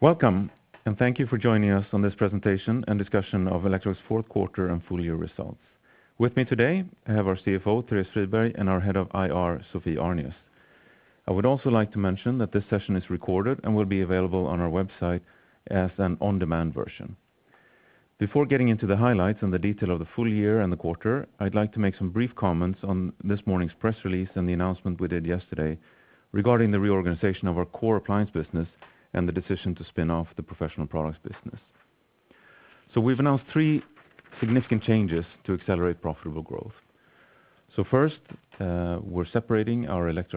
Welcome, and thank you for joining us on this presentation and discussion of Electrolux fourth quarter and full year results. With me today, I have our CFO, Therese Friberg, and our Head of IR, Sophie Arnius. I would also like to mention that this session is recorded and will be available on our website as an on-demand version. Before getting into the highlights and the detail of the full year and the quarter, I'd like to make some brief comments on this morning's press release and the announcement we did yesterday regarding the reorganization of our core appliance business and the decision to spin off the professional products business. We've announced three significant changes to accelerate profitable growth. First, we're starting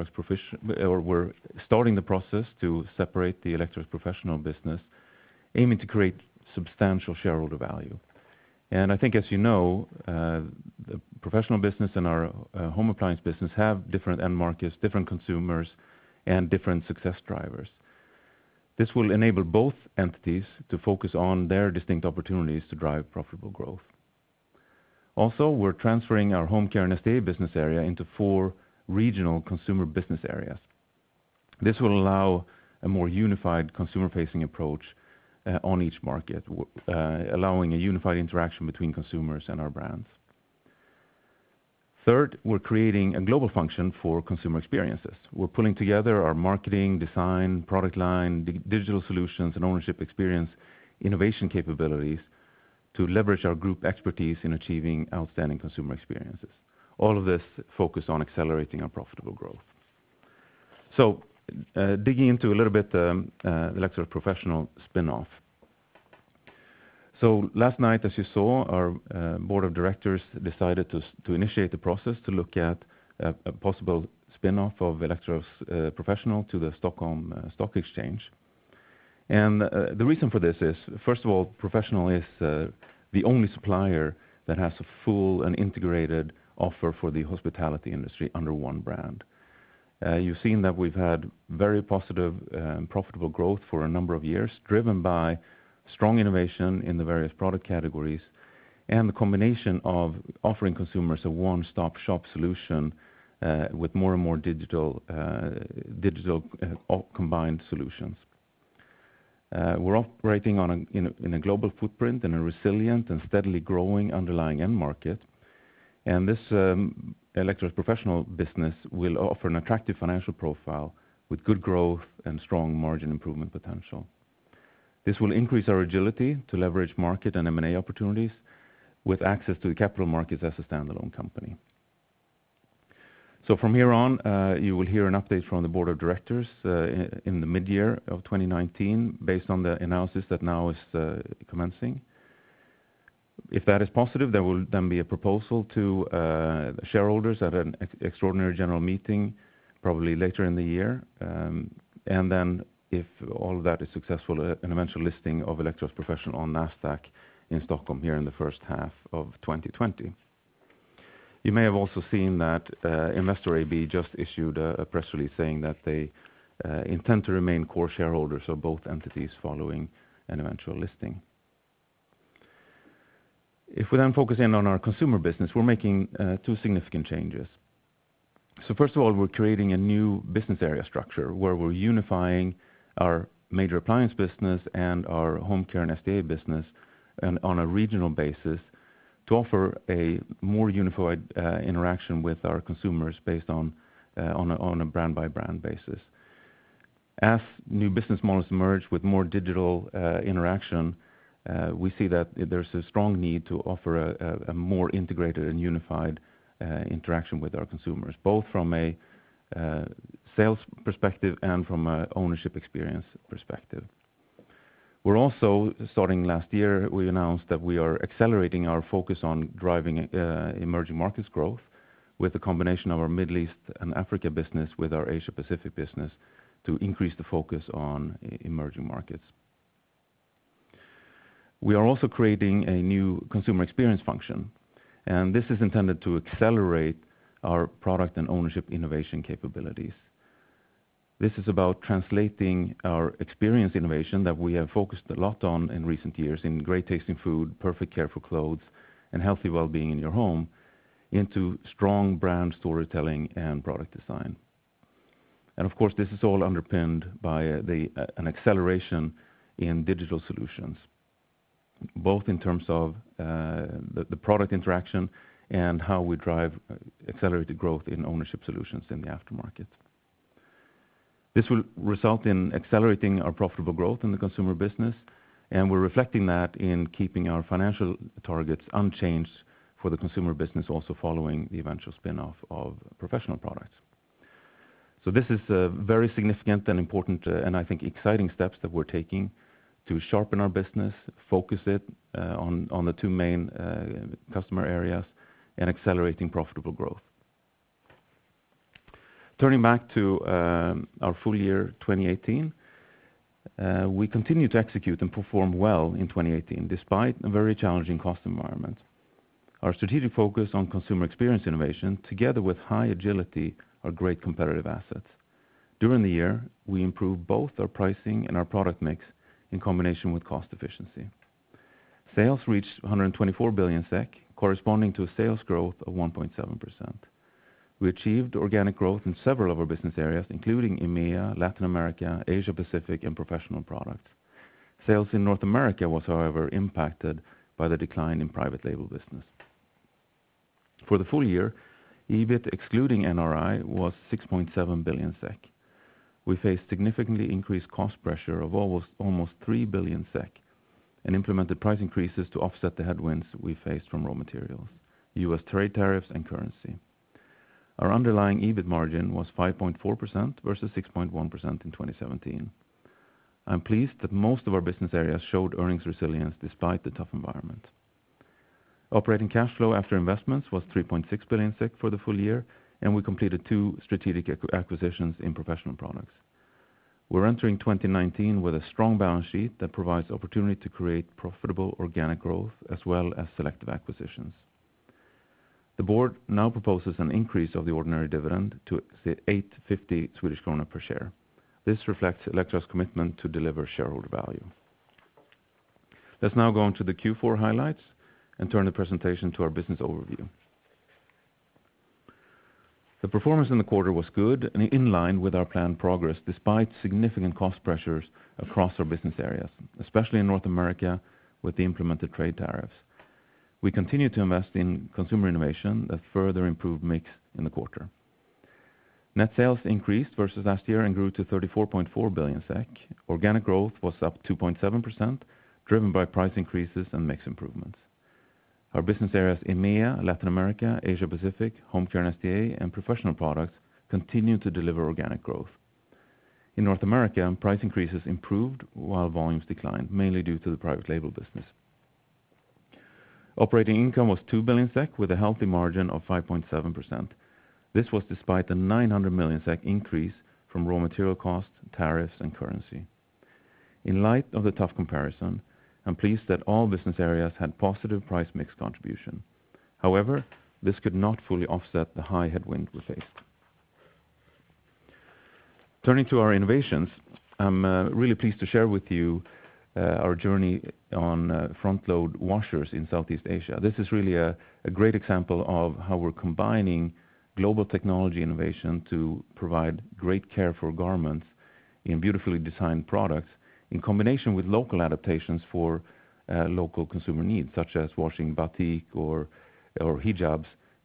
the process to separate the Electrolux Professional business, aiming to create substantial shareholder value. I think, as you know, the professional business and our home appliance business have different end markets, different consumers, and different success drivers. This will enable both entities to focus on their distinct opportunities to drive profitable growth. Also, we're transferring our Home Care and SDA business area into 4 regional consumer business areas. This will allow a more unified consumer-facing approach on each market, allowing a unified interaction between consumers and our brands. Third, we're creating a global function for consumer experiences. We're pulling together our marketing, design, product line, digital solutions, and ownership experience innovation capabilities to leverage our group expertise in achieving outstanding consumer experiences. All of this focused on accelerating our profitable growth. Digging into a little bit, Electrolux Professional spin-off. Last night, as you saw, our board of directors decided to initiate the process to look at a possible spin-off of Electrolux Professional to the Stockholm Stock Exchange. The reason for this is, first of all, Professional is the only supplier that has a full and integrated offer for the hospitality industry under one brand. You've seen that we've had very positive and profitable growth for a number of years, driven by strong innovation in the various product categories, and the combination of offering consumers a one-stop shop solution with more and more digital combined solutions. We're operating in a global footprint in a resilient and steadily growing underlying end market. This Electrolux Professional business will offer an attractive financial profile with good growth and strong margin improvement potential. This will increase our agility to leverage market and M&A opportunities with access to the capital markets as a standalone company. From here on, you will hear an update from the board of directors in the mid-year of 2019, based on the analysis that now is commencing. If that is positive, there will then be a proposal to shareholders at an extraordinary general meeting, probably later in the year. If all of that is successful, an eventual listing of Electrolux Professional on Nasdaq in Stockholm here in the first half of 2020. You may have also seen that Investor AB just issued a press release saying that they intend to remain core shareholders of both entities following an eventual listing. If we then focus in on our consumer business, we're making 2 significant changes. First of all, we're creating a new business area structure where we're unifying our major appliance business and our Home Care and SDA business and on a regional basis to offer a more unified interaction with our consumers based on a brand-by-brand basis. As new business models emerge with more digital interaction, we see that there's a strong need to offer a more integrated and unified interaction with our consumers, both from a sales perspective and from a ownership experience perspective. We're also, starting last year, we announced that we are accelerating our focus on driving emerging markets growth with a combination of our Middle East and Africa business with our Asia Pacific business to increase the focus on emerging markets. We are also creating a new consumer experience function, and this is intended to accelerate our product and ownership innovation capabilities. This is about translating our experience innovation that we have focused a lot on in recent years in great tasting food, perfect care for clothes, and healthy well-being in your home into strong brand storytelling and product design. Of course, this is all underpinned by an acceleration in digital solutions, both in terms of the product interaction and how we drive accelerated growth in ownership solutions in the aftermarket. This will result in accelerating our profitable growth in the consumer business, and we're reflecting that in keeping our financial targets unchanged for the consumer business, also following the eventual spin-off of professional products. This is a very significant and important, and I think exciting steps that we're taking to sharpen our business, focus it on the two main customer areas, and accelerating profitable growth. Turning back to our full year 2018, we continue to execute and perform well in 2018, despite a very challenging cost environment. Our strategic focus on consumer experience innovation, together with high agility, are great competitive assets. During the year, we improved both our pricing and our product mix in combination with cost efficiency. Sales reached 124 billion SEK, corresponding to a sales growth of 1.7%. We achieved organic growth in several of our business areas, including EMEA, Latin America, Asia Pacific, and professional products. Sales in North America was, however, impacted by the decline in private label business. For the full year, EBIT excluding NRI was 6.7 billion SEK. We faced significantly increased cost pressure of almost 3 billion SEK and implemented price increases to offset the headwinds we faced from raw materials, U.S. trade tariffs, and currency. Our underlying EBIT margin was 5.4% versus 6.1% in 2017. I'm pleased that most of our business areas showed earnings resilience despite the tough environment. Operating cash flow after investments was 3.6 billion SEK for the full year, and we completed 2 strategic acquisitions in professional products. We're entering 2019 with a strong balance sheet that provides opportunity to create profitable organic growth as well as selective acquisitions. The board now proposes an increase of the ordinary dividend to 8.50 Swedish krona per share. This reflects Electrolux commitment to deliver shareholder value. Let's now go on to the Q4 highlights and turn the presentation to our business overview. The performance in the quarter was good and in line with our planned progress, despite significant cost pressures across our business areas, especially in North America with the implemented trade tariffs. We continue to invest in consumer innovation that further improved mix in the quarter. Net sales increased versus last year and grew to 34.4 billion SEK. Organic growth was up 2.7%, driven by price increases and mix improvements. Our business areas EMEA, Latin America, Asia Pacific, Home Care and SDA, and professional products continue to deliver organic growth. In North America, price increases improved while volumes declined, mainly due to the private label business. Operating income was 2 billion SEK with a healthy margin of 5.7%. This was despite a 900 million SEK increase from raw material costs, tariffs, and currency. In light of the tough comparison, I'm pleased that all business areas had positive price mix contribution. However, this could not fully offset the high headwind we faced. Turning to our innovations, I'm really pleased to share with you our journey on front-load washers in Southeast Asia. This is really a great example of how we're combining global technology innovation to provide great care for garments in beautifully designed products, in combination with local adaptations for local consumer needs, such as washing batik or hijabs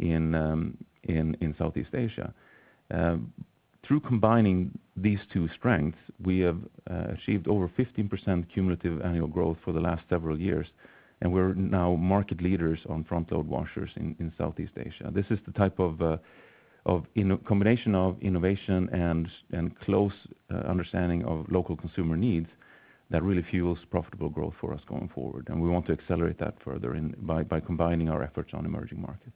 in Southeast Asia. Through combining these two strengths, we have achieved over 15% cumulative annual growth for the last several years, and we're now market leaders on front-load washers in Southeast Asia. This is the type of combination of innovation and close understanding of local consumer needs that really fuels profitable growth for us going forward. And we want to accelerate that further by combining our efforts on emerging markets.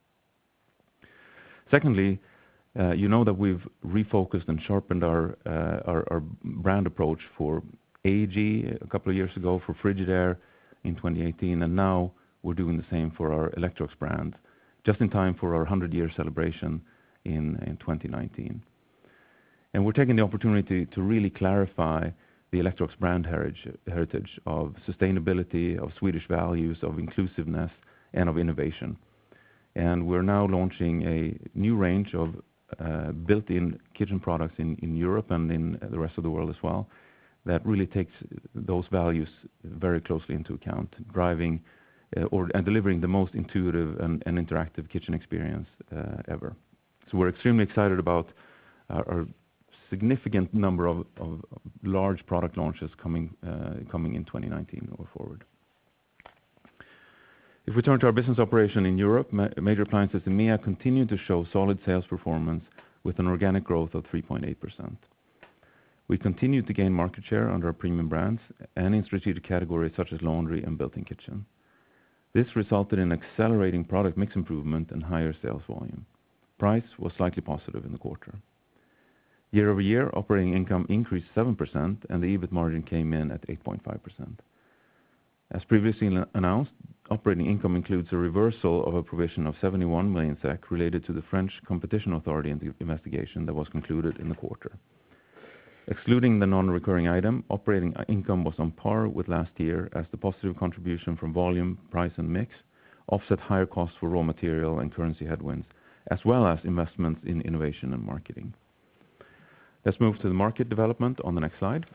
Secondly, you know that we've refocused and sharpened our brand approach for AEG a couple of years ago, for Frigidaire in 2018, and now we're doing the same for our Electrolux brand, just in time for our 100-year celebration in 2019. And we're taking the opportunity to really clarify the Electrolux brand heritage of sustainability, of Swedish values, of inclusiveness, and of innovation. And we're now launching a new range of built-in kitchen products in Europe and in the rest of the world as well, that really takes those values very closely into account, driving and delivering the most intuitive and interactive kitchen experience ever. So we're extremely excited about our significant number of large product launches coming in 2019 or forward. If we turn to our business operation in Europe, Major Appliances EMEA continued to show solid sales performance with an organic growth of 3.8%. We continued to gain market share under our premium brands and in strategic categories such as laundry and built-in kitchen. This resulted in accelerating product mix improvement and higher sales volume. Price was slightly positive in the quarter. Year-over-year, operating income increased 7%, and the EBIT margin came in at 8.5%. As previously announced, operating income includes a reversal of a provision of 71 million SEK related to the French Competition Authority investigation that was concluded in the quarter. Excluding the non-recurring item, operating income was on par with last year as the positive contribution from volume, price, and mix offset higher costs for raw material and currency headwinds, as well as investments in innovation and marketing. Let's move to the market development on the next slide.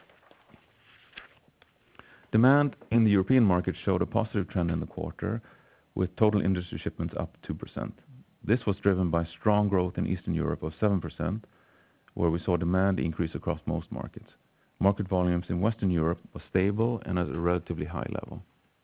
Demand in the European market showed a positive trend in the quarter, with total industry shipments up 2%. This was driven by strong growth in Eastern Europe of 7%, where we saw demand increase across most markets. Market volumes in Western Europe were stable and at a relatively high level.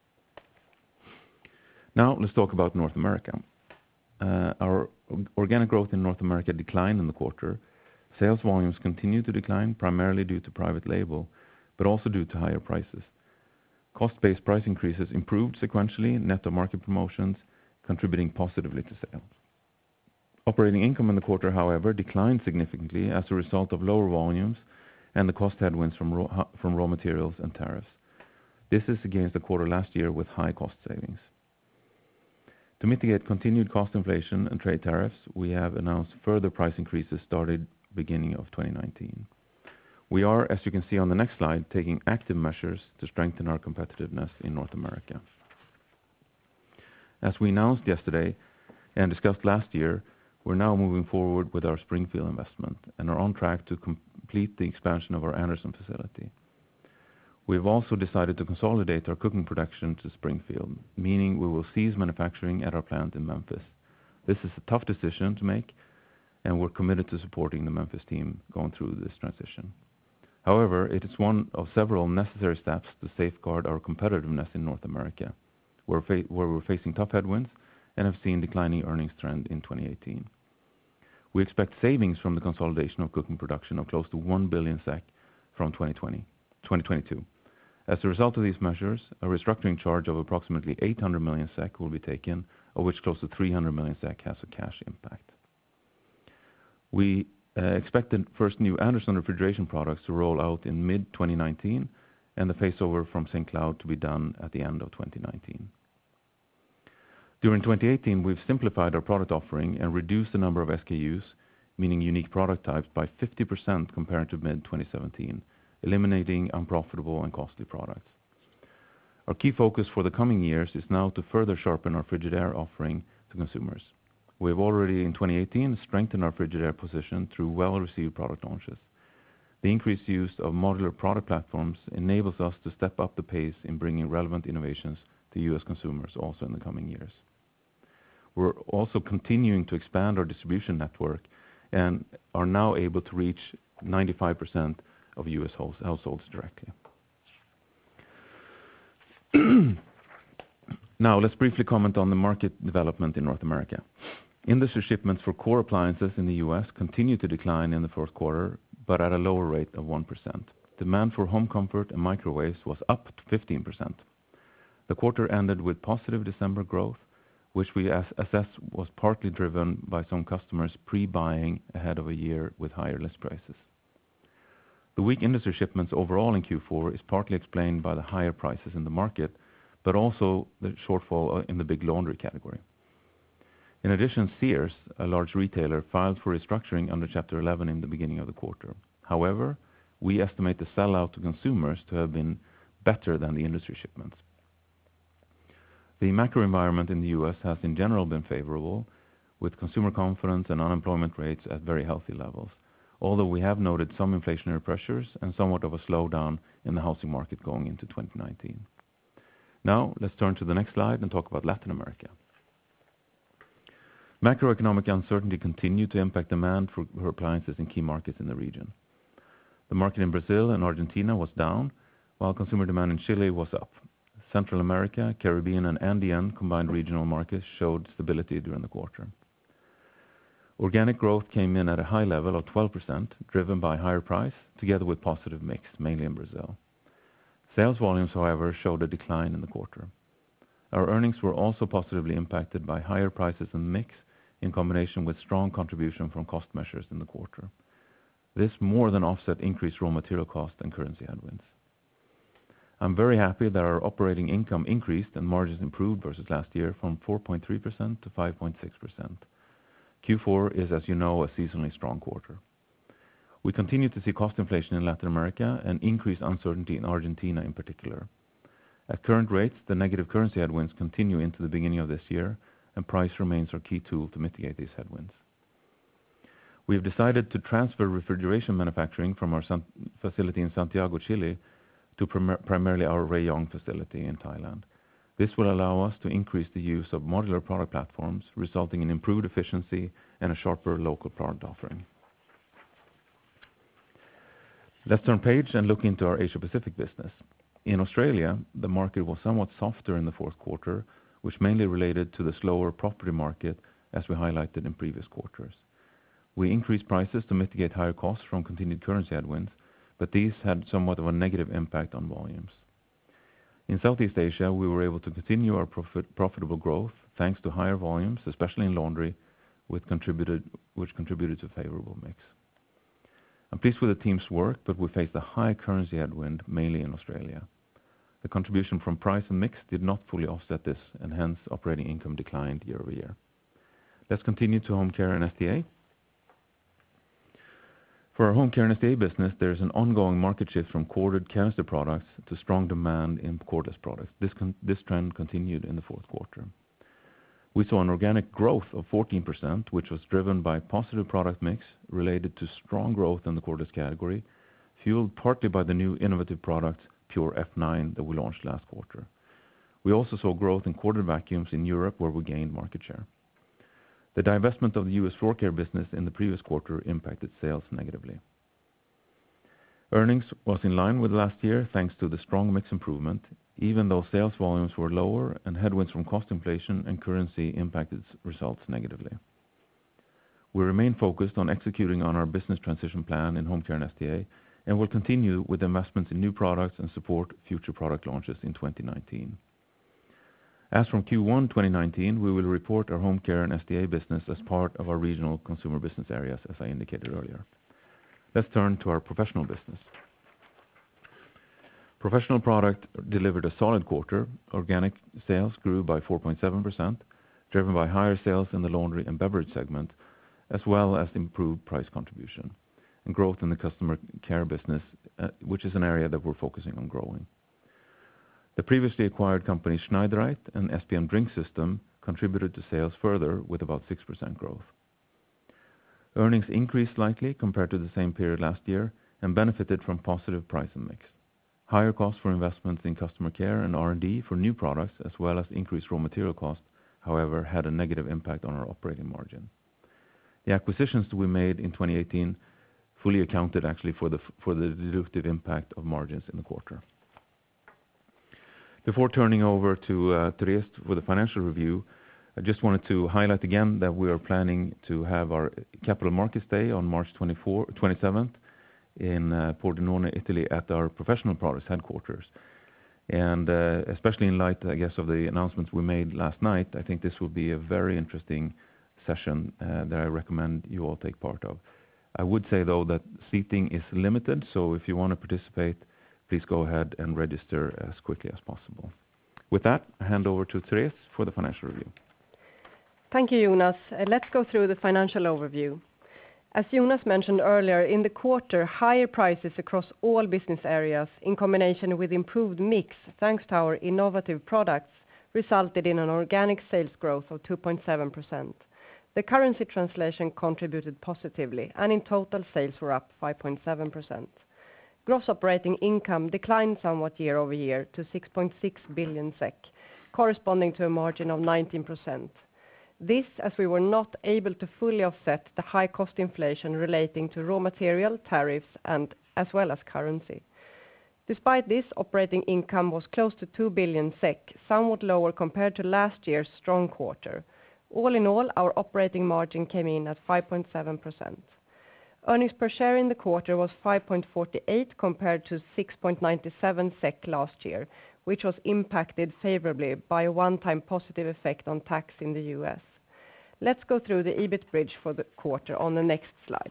Now let's talk about North America. Our organic growth in North America declined in the quarter. Sales volumes continued to decline, primarily due to private label, but also due to higher prices. Cost-based price increases improved sequentially, net of market promotions, contributing positively to sales. Operating income in the quarter, however, declined significantly as a result of lower volumes and the cost headwinds from raw materials and tariffs. This is against the quarter last year with high cost savings. To mitigate continued cost inflation and trade tariffs, we have announced further price increases started beginning of 2019. We are, as you can see on the next slide, taking active measures to strengthen our competitiveness in North America. As we announced yesterday and discussed last year, we're now moving forward with our Springfield investment and are on track to complete the expansion of our Anderson facility. We've also decided to consolidate our cooking production to Springfield, meaning we will cease manufacturing at our plant in Memphis. This is a tough decision to make, and we're committed to supporting the Memphis team going through this transition. However, it is one of several necessary steps to safeguard our competitiveness in North America, where we're facing tough headwinds and have seen declining earnings trend in 2018. We expect savings from the consolidation of cooking production of close to 1 billion SEK from 2022. As a result of these measures, a restructuring charge of approximately 800 million SEK will be taken, of which close to 300 million SEK has a cash impact. We expect the first new Anderson refrigeration products to roll out in mid-2019 and the phase-over from St. Cloud to be done at the end of 2019. During 2018, we've simplified our product offering and reduced the number of SKUs, meaning unique product types, by 50% compared to mid-2017, eliminating unprofitable and costly products. Our key focus for the coming years is now to further sharpen our Frigidaire offering to consumers. We have already, in 2018, strengthened our Frigidaire position through well-received product launches. The increased use of modular product platforms enables us to step up the pace in bringing relevant innovations to U.S. consumers also in the coming years. We're also continuing to expand our distribution network and are now able to reach 95% of U.S. households directly. Now, let's briefly comment on the market development in North America. Industry shipments for core appliances in the U.S. continued to decline in the fourth quarter, but at a lower rate of 1%. Demand for home comfort and microwaves was up to 15%. The quarter ended with positive December growth, which we assess was partly driven by some customers pre-buying ahead of a year with higher list prices. The weak industry shipments overall in Q4 is partly explained by the higher prices in the market, but also the shortfall in the big laundry category. In addition, Sears, a large retailer, filed for restructuring under Chapter 11 in the beginning of the quarter. However, we estimate the sell-out to consumers to have been better than the industry shipments. The macro environment in the U.S. has in general been favorable, with consumer confidence and unemployment rates at very healthy levels. although we have noted some inflationary pressures and somewhat of a slowdown in the housing market going into 2019. Now, let's turn to the next slide and talk about Latin America. Macroeconomic uncertainty continued to impact demand for appliances in key markets in the region. The market in Brazil and Argentina was down, while consumer demand in Chile was up. Central America, Caribbean, and Andean combined regional markets showed stability during the quarter. Organic growth came in at a high level of 12%, driven by higher price, together with positive mix, mainly in Brazil. Sales volumes, however, showed a decline in the quarter. Our earnings were also positively impacted by higher prices and mix, in combination with strong contribution from cost measures in the quarter. This more than offset increased raw material cost and currency headwinds. I'm very happy that our operating income increased and margins improved versus last year from 4.3% to 5.6%. Q4 is, as you know, a seasonally strong quarter. We continue to see cost inflation in Latin America and increased uncertainty in Argentina in particular. At current rates, the negative currency headwinds continue into the beginning of this year, and price remains our key tool to mitigate these headwinds. We have decided to transfer refrigeration manufacturing from our facility in Santiago, Chile, to primarily our Rayong facility in Thailand. This will allow us to increase the use of modular product platforms, resulting in improved efficiency and a sharper local product offering. Let's turn page and look into our Asia Pacific business. In Australia, the market was somewhat softer in the fourth quarter, which mainly related to the slower property market, as we highlighted in previous quarters. We increased prices to mitigate higher costs from continued currency headwinds, but these had somewhat of a negative impact on volumes. In Southeast Asia, we were able to continue our profitable growth thanks to higher volumes, especially in laundry, which contributed to favorable mix. I'm pleased with the team's work, but we faced a high currency headwind, mainly in Australia. The contribution from price and mix did not fully offset this, and hence operating income declined year-over-year. Let's continue to Home Care and SDA. For our Home Care and SDA business, there is an ongoing market shift from corded canister products to strong demand in cordless products. This trend continued in the fourth quarter. We saw an organic growth of 14%, which was driven by positive product mix related to strong growth in the cordless category, fueled partly by the new innovative product, Pure F9, that we launched last quarter. We also saw growth in corded vacuums in Europe, where we gained market share. The divestment of the US floor care business in the previous quarter impacted sales negatively. Earnings was in line with last year, thanks to the strong mix improvement, even though sales volumes were lower and headwinds from cost inflation and currency impacted results negatively. We remain focused on executing on our business transition plan in Home Care and SDA, and will continue with investments in new products and support future product launches in 2019. As from Q1 2019, we will report our Home Care and SDA business as part of our regional consumer business areas, as I indicated earlier. Let's turn to our professional business. Professional product delivered a solid quarter. Organic sales grew by 4.7%, driven by higher sales in the laundry and beverage segment, as well as improved price contribution and growth in the customer care business, which is an area that we're focusing on growing. The previously acquired company, Schneidereit and SPM Drink System, contributed to sales further with about 6% growth. Earnings increased slightly compared to the same period last year and benefited from positive price and mix. Higher costs for investments in customer care and R&D for new products, as well as increased raw material costs, however, had a negative impact on our operating margin. The acquisitions that we made in 2018 fully accounted actually for the dilutive impact of margins in the quarter. Before turning over to Therese for the financial review, I just wanted to highlight again that we are planning to have our Capital Markets Day on March 27th in Pordenone, Italy, at our Professional Products headquarters. And especially in light, I guess, of the announcements we made last night, I think this will be a very interesting session that I recommend you all take part of. I would say, though, that seating is limited, so if you want to participate, please go ahead and register as quickly as possible. With that, I hand over to Therese for the financial review. Thank you, Jonas. Let's go through the financial overview. As Jonas mentioned earlier, in the quarter, higher prices across all business areas, in combination with improved mix, thanks to our innovative products, resulted in an organic sales growth of 2.7%. The currency translation contributed positively, and in total, sales were up 5.7%. Gross operating income declined somewhat year-over-year to 6.6 billion SEK, corresponding to a margin of 19%. This, as we were not able to fully offset the high cost inflation relating to raw material, tariffs, and as well as currency. Despite this, operating income was close to 2 billion SEK, somewhat lower compared to last year's strong quarter. All in all, our operating margin came in at 5.7%. Earnings per share in the quarter was 5.48 compared to 6.97 SEK last year, which was impacted favorably by a one-time positive effect on tax in the US. Let's go through the EBIT bridge for the quarter on the next slide.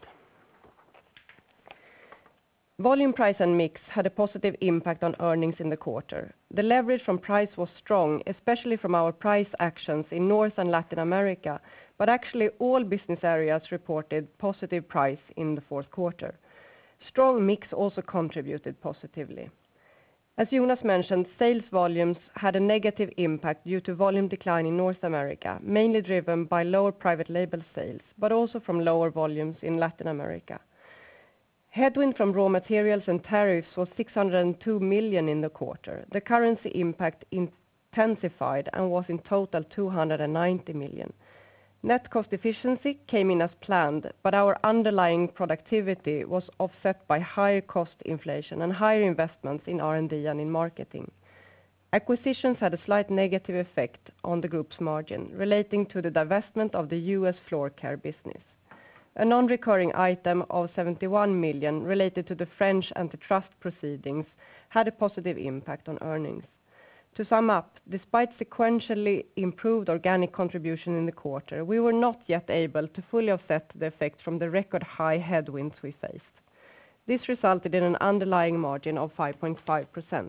Volume, price, and mix had a positive impact on earnings in the quarter. The leverage from price was strong, especially from our price actions in North and Latin America, but actually all business areas reported positive price in the fourth quarter. Strong mix also contributed positively. As Jonas mentioned, sales volumes had a negative impact due to volume decline in North America, mainly driven by lower private label sales, but also from lower volumes in Latin America. Headwind from raw materials and tariffs was 602 million in the quarter. The currency impact intensified and was in total 290 million. Net cost efficiency came in as planned, but our underlying productivity was offset by higher cost inflation and higher investments in R&D and in marketing. Acquisitions had a slight negative effect on the group's margin, relating to the divestment of the US floor care business. A non-recurring item of 71 million related to the French antitrust proceedings had a positive impact on earnings. To sum up, despite sequentially improved organic contribution in the quarter, we were not yet able to fully offset the effect from the record high headwinds we faced. This resulted in an underlying margin of 5.5%.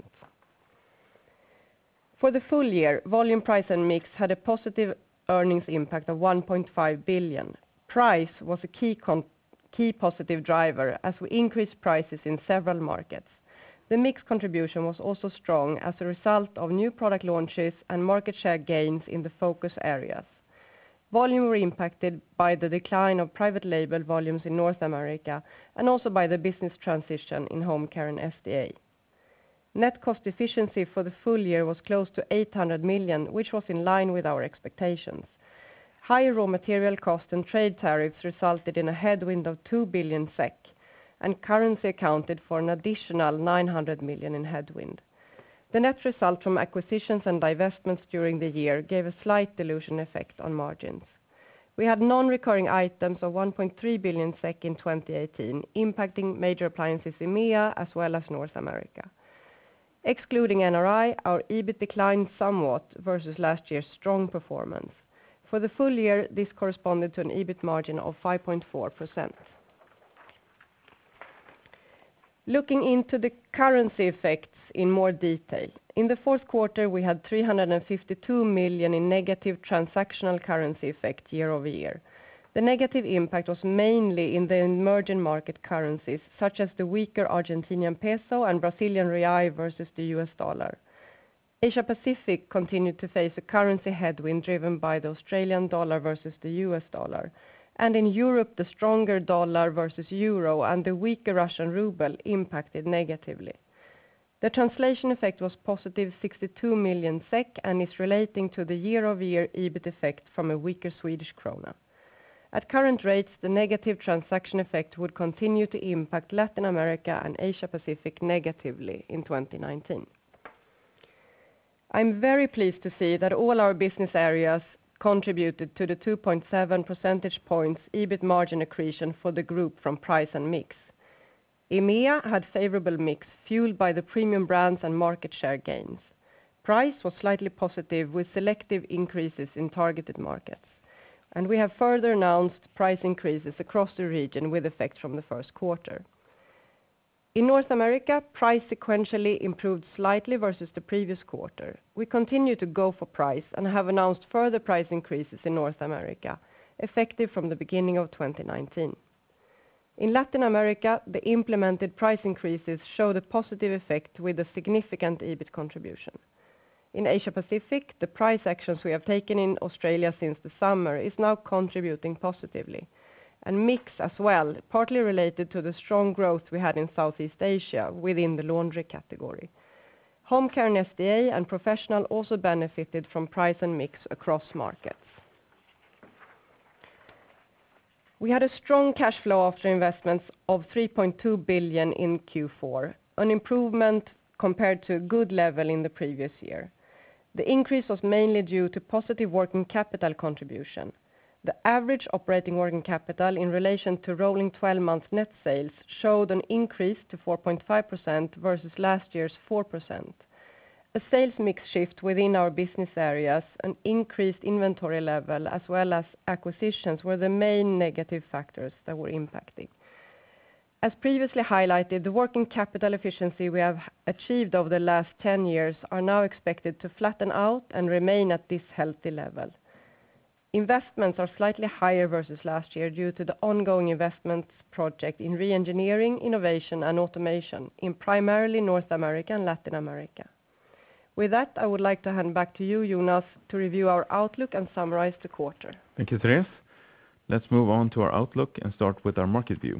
For the full year, volume, price, and mix had a positive earnings impact of 1.5 billion. Price was a key positive driver as we increased prices in several markets. The mix contribution was also strong as a result of new product launches and market share gains in the focus areas. Volume were impacted by the decline of private label volumes in North America and also by the business transition in home care and SDA. Net cost efficiency for the full year was close to 800 million, which was in line with our expectations. Higher raw material costs and trade tariffs resulted in a headwind of 2 billion SEK, and currency accounted for an additional 900 million in headwind. The net result from acquisitions and divestments during the year gave a slight dilution effect on margins. We had non-recurring items of 1.3 billion SEK in 2018, impacting major appliances in EMEA as well as North America. Excluding NRI, our EBIT declined somewhat versus last year's strong performance. For the full year, this corresponded to an EBIT margin of 5.4%. Looking into the currency effects in more detail. In the fourth quarter, we had 352 million in negative transactional currency effect year-over-year. The negative impact was mainly in the emerging market currencies, such as the weaker Argentinian peso and Brazilian real versus the US dollar. Asia Pacific continued to face a currency headwind driven by the Australian dollar versus the US dollar. And in Europe, the stronger dollar versus euro and the weaker Russian ruble impacted negatively. The translation effect was positive 62 million SEK and is relating to the year-over-year EBIT effect from a weaker Swedish krona. At current rates, the negative transaction effect would continue to impact Latin America and Asia Pacific negatively in 2019. I'm very pleased to see that all our business areas contributed to the 2.7 percentage points EBIT margin accretion for the group from price and mix. EMEA had favorable mix fueled by the premium brands and market share gains. Price was slightly positive with selective increases in targeted markets. And we have further announced price increases across the region with effect from the first quarter. In North America, price sequentially improved slightly versus the previous quarter. We continue to go for price and have announced further price increases in North America, effective from the beginning of 2019. In Latin America, the implemented price increases showed a positive effect with a significant EBIT contribution. In Asia Pacific, the price actions we have taken in Australia since the summer is now contributing positively. Mix as well, partly related to the strong growth we had in Southeast Asia within the laundry category. Home care and SDA and professional also benefited from price and mix across markets. We had a strong cash flow after investments of 3.2 billion in Q4, an improvement compared to a good level in the previous year. The increase was mainly due to positive working capital contribution. The average operating working capital in relation to rolling 12 months net sales showed an increase to 4.5% versus last year's 4%. A sales mix shift within our business areas, an increased inventory level, as well as acquisitions were the main negative factors that were impacting. As previously highlighted, the working capital efficiency we have achieved over the last 10 years are now expected to flatten out and remain at this healthy level. Investments are slightly higher versus last year due to the ongoing investments project in re-engineering, innovation, and automation in primarily North America and Latin America. With that, I would like to hand back to you, Jonas, to review our outlook and summarize the quarter. Thank you, Therese. Let's move on to our outlook and start with our market view.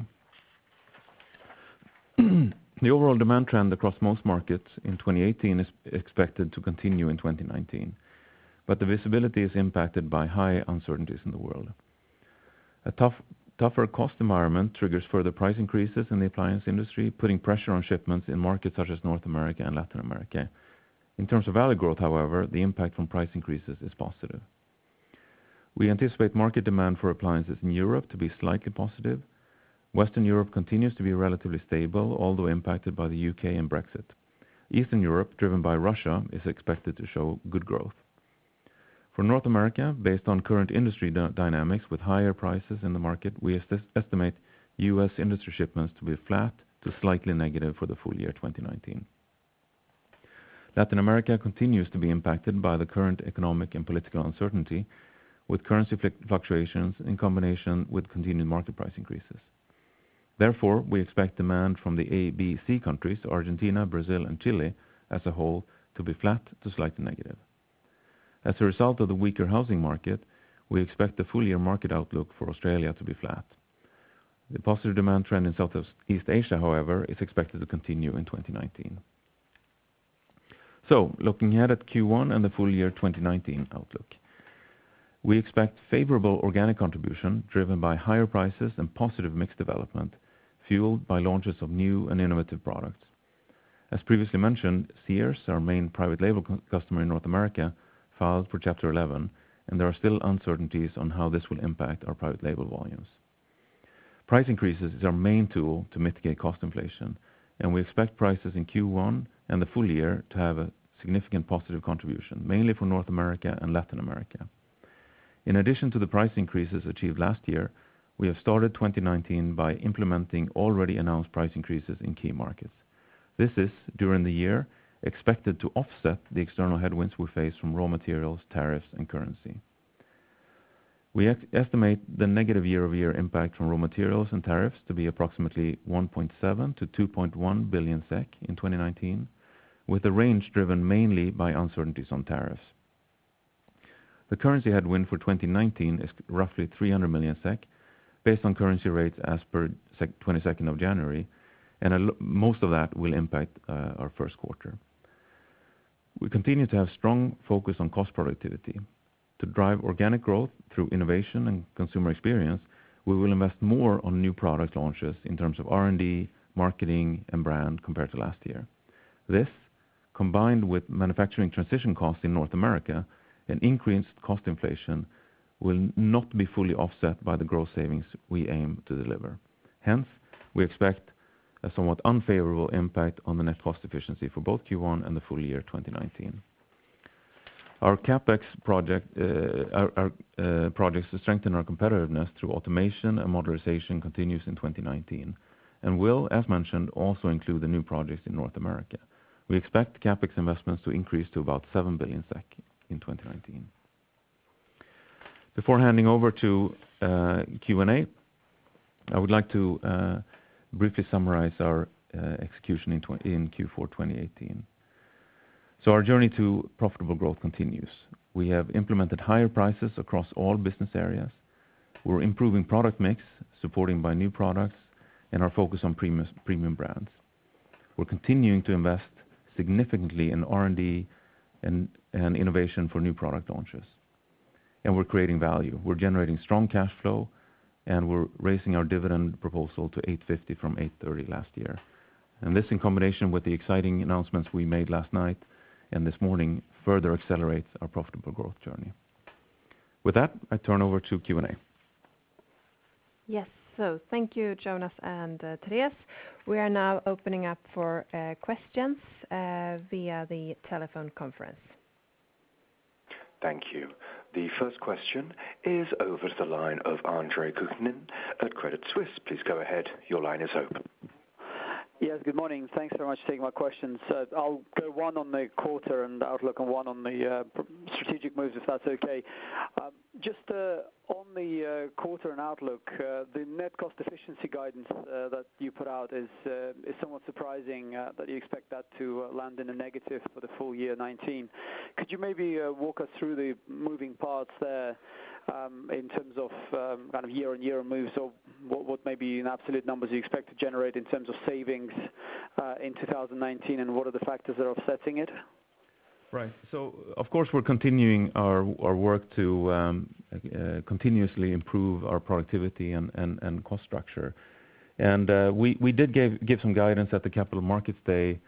The overall demand trend across most markets in 2018 is expected to continue in 2019, but the visibility is impacted by high uncertainties in the world. A tougher cost environment triggers further price increases in the appliance industry, putting pressure on shipments in markets such as North America and Latin America. In terms of value growth, however, the impact from price increases is positive. We anticipate market demand for appliances in Europe to be slightly positive. Western Europe continues to be relatively stable, although impacted by the UK and Brexit. Eastern Europe, driven by Russia, is expected to show good growth. For North America, based on current industry dynamics with higher prices in the market, we estimate US industry shipments to be flat to slightly negative for the full year 2019. Latin America continues to be impacted by the current economic and political uncertainty, with currency fluctuations in combination with continued market price increases. Therefore, we expect demand from the ABC countries, Argentina, Brazil, and Chile, as a whole, to be flat to slightly negative. As a result of the weaker housing market, we expect the full year market outlook for Australia to be flat. The positive demand trend in Southeast Asia, however, is expected to continue in 2019. So, looking ahead at Q1 and the full year 2019 outlook. We expect favorable organic contribution driven by higher prices and positive mix development, fueled by launches of new and innovative products. As previously mentioned, Sears, our main private label customer in North America, filed for Chapter 11, and there are still uncertainties on how this will impact our private label volumes. Price increases is our main tool to mitigate cost inflation, and we expect prices in Q1 and the full year to have a significant positive contribution, mainly for North America and Latin America. In addition to the price increases achieved last year, we have started 2019 by implementing already announced price increases in key markets. This is, during the year, expected to offset the external headwinds we face from raw materials, tariffs, and currency. We estimate the negative year-over-year impact from raw materials and tariffs to be approximately 1.7 to 2.1 billion SEK in 2019, with the range driven mainly by uncertainties on tariffs. The currency headwind for 2019 is roughly 300 million SEK, based on currency rates as per 22nd of January, and most of that will impact our first quarter. We continue to have strong focus on cost productivity. To drive organic growth through innovation and consumer experience, we will invest more on new product launches in terms of R&D, marketing, and brand compared to last year. This, combined with manufacturing transition costs in North America and increased cost inflation, will not be fully offset by the growth savings we aim to deliver. Hence, we expect a somewhat unfavorable impact on the net cost efficiency for both Q1 and the full year 2019. Our CapEx projects to strengthen our competitiveness through automation and modernization continues in 2019, and will, as mentioned, also include the new projects in North America. We expect CapEx investments to increase to about 7 billion SEK in 2019. Before handing over to Q&A, I would like to briefly summarize our execution in Q4 2018. Our journey to profitable growth continues. We have implemented higher prices across all business areas. We're improving product mix, supporting by new products and our focus on premium brands. We're continuing to invest significantly in R&D and innovation for new product launches. We're creating value. We're generating strong cash flow, and we're raising our dividend proposal to 8.50 from 8.30 last year. This, in combination with the exciting announcements we made last night and this morning, further accelerates our profitable growth journey. With that, I turn over to Q&A. Yes. Thank you, Jonas and Therese. We are now opening up for questions via the telephone conference. Thank you. The first question is over the line of Andre Kukhnin at Credit Suisse. Please go ahead. Your line is open. Yes, good morning. Thanks very much for taking my questions. I'll go one on the quarter and outlook and one on the strategic moves, if that's okay. Just on the quarter and outlook, the net cost efficiency guidance that you put out is somewhat surprising, that you expect that to land in a negative for the full year 2019. Could you maybe walk us through the moving parts there, in terms of kind of year-on-year moves, or what maybe in absolute numbers you expect to generate in terms of savings in 2019, and what are the factors that are offsetting it? Right. Of course, we're continuing our work to continuously improve our productivity and cost structure. We did give some guidance at the Capital Markets Day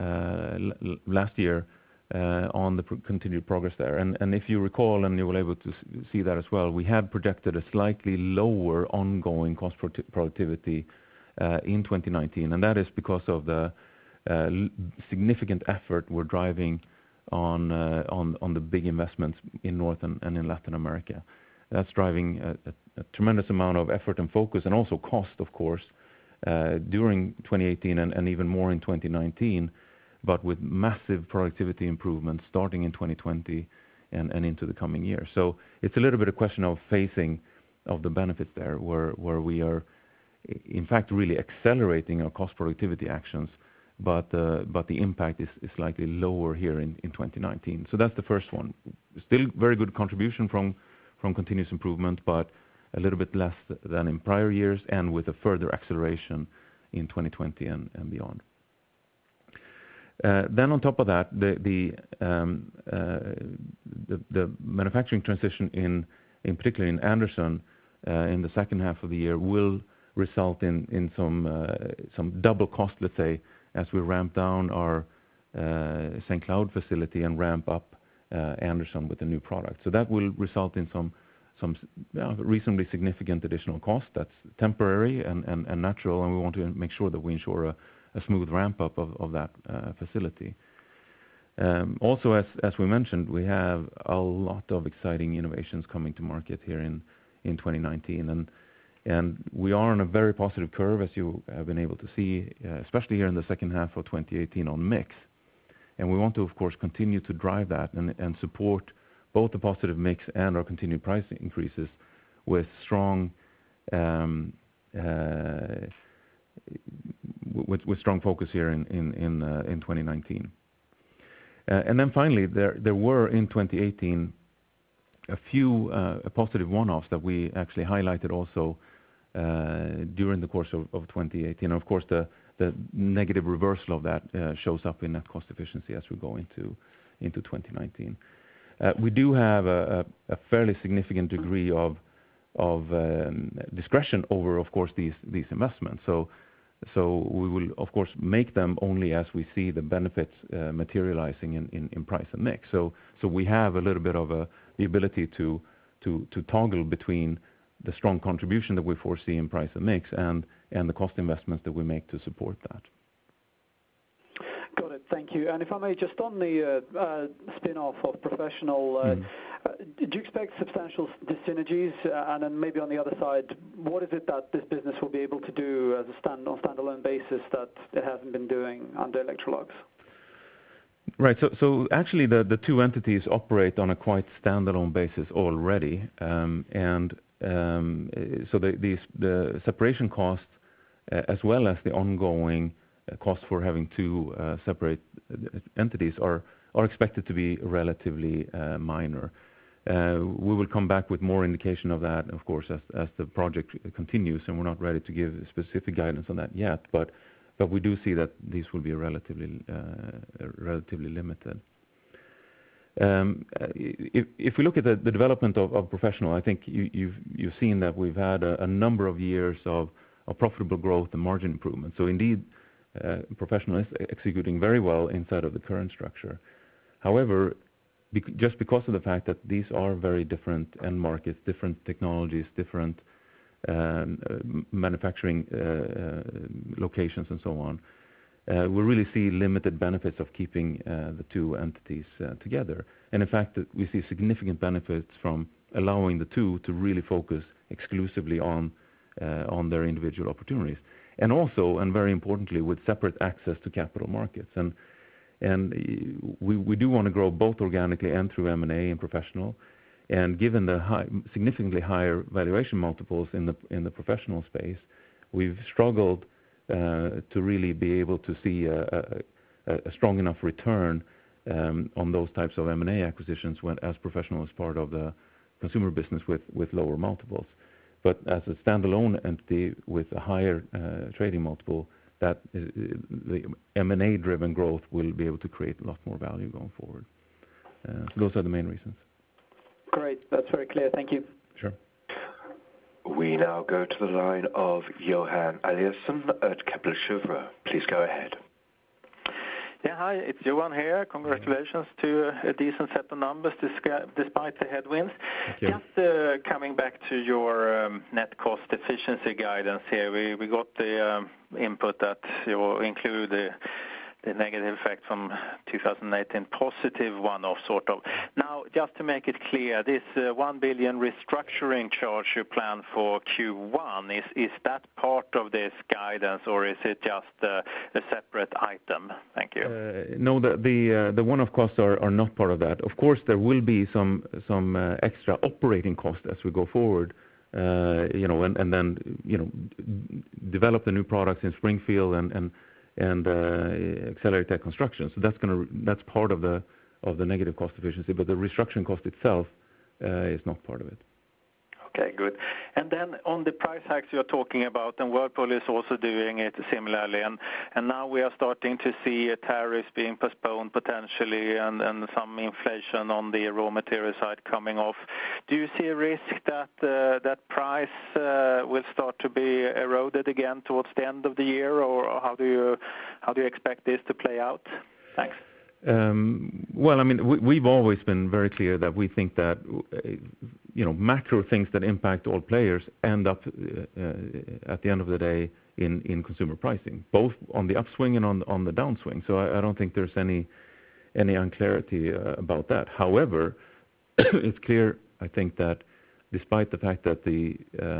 last year on the continued progress there. If you recall, and you were able to see that as well, we had projected a slightly lower ongoing cost productivity in 2019, and that is because of the significant effort we're driving on the big investments in North and in Latin America. That's driving a tremendous amount of effort and focus, and also cost, of course, during 2018 and even more in 2019, but with massive productivity improvements starting in 2020 and into the coming years. It's a little bit a question of phasing of the benefits there, where we are in fact really accelerating our cost productivity actions, but the impact is slightly lower here in 2019. That's the first one. Still very good contribution from continuous improvement, but a little bit less than in prior years, and with a further acceleration in 2020 and beyond. Then on top of that, the manufacturing transition in particular in Anderson in the second half of the year will result in some double cost, let's say, as we ramp down our St. Cloud facility and ramp up Anderson with the new product. That will result in some reasonably significant additional cost. That's temporary and natural, and we want to make sure that we ensure a smooth ramp up of that facility. Also, as we mentioned, we have a lot of exciting innovations coming to market here in 2019, and we are on a very positive curve, as you have been able to see, especially here in the second half of 2018 on mix. We want to, of course, continue to drive that and support both the positive mix and our continued price increases with strong focus here in 2019. Then finally, there were in 2018 a few positive one-offs that we actually highlighted also during the course of 2018. Of course, the negative reversal of that shows up in net cost efficiency as we go into 2019. We do have a fairly significant degree of discretion over, of course, these investments. So we will, of course, make them only as we see the benefits materializing in price and mix. So we have a little bit of the ability to toggle between the strong contribution that we foresee in price and mix and the cost investments that we make to support that. Got it. Thank you. And if I may, just on the spin-off of Professional, do you expect substantial dyssynergies? And then maybe on the other side, what is it that this business will be able to do as a standalone basis that it hasn't been doing under Electrolux? Right. So actually, the two entities operate on a quite standalone basis already, and so the separation costs, as well as the ongoing cost for having two separate entities, are are expected to be relatively minor. We will come back with more indication of that, of course, as the project continues, and we're not ready to give specific guidance on that yet. But we do see that these will be relatively limited. If we look at the development of professional, I think you've seen that we've had a number of years of profitable growth and margin improvement. So indeed, professional is executing very well inside of the current structure. However, just because of the fact that these are very different end markets, different technologies, different manufacturing locations and so on, we really see limited benefits of keeping the two entities together. And in fact, we see significant benefits from allowing the two to really focus exclusively on their individual opportunities. And also, and very importantly, with separate access to capital markets. And we do want to grow both organically and through M&A in professional. And given the significantly higher valuation multiples in the professional space, we've struggled to really be able to see a strong enough return on those types of M&A acquisitions as professional is part of the consumer business with lower multiples. But as a standalone entity with a higher trading multiple, that the M&A driven growth will be able to create a lot more value going forward. So those are the main reasons. Great, that's very clear. Thank you. Sure. We now go to the line of Johan Eliasson at Kepler Cheuvreux. Please go ahead. Yeah, hi, it's Johan here. Congratulations to a decent set of numbers despite the headwinds. Just coming back to your net cost efficiency guidance here, we got the input that you include the negative effect from 2018, positive one-off sort of. Now, just to make it clear, this 1 billion restructuring charge you plan for Q1, is that part of this guidance, or is it just a separate item? Thank you. No, the one-off costs are not part of that. Of course, there will be some extra operating costs as we go forward, and then develop the new products in Springfield and accelerate that construction. So that's part of the negative cost efficiency, but the restructuring cost itself is not part of it. Okay, good. And then on the price hikes you're talking about, and Whirlpool is also doing it similarly, and now we are starting to see tariffs being postponed potentially, and some inflation on the raw material side coming off. Do you see a risk that that price will start to be eroded again towards the end of the year, or how do you expect this to play out? Thanks. Well, I mean, we've always been very clear that we think that macro things that impact all players end up at the end of the day in consumer pricing, both on the upswing and on the downswing. So I don't think there's any unclarity about that. However, it's clear, I think, that despite the fact that the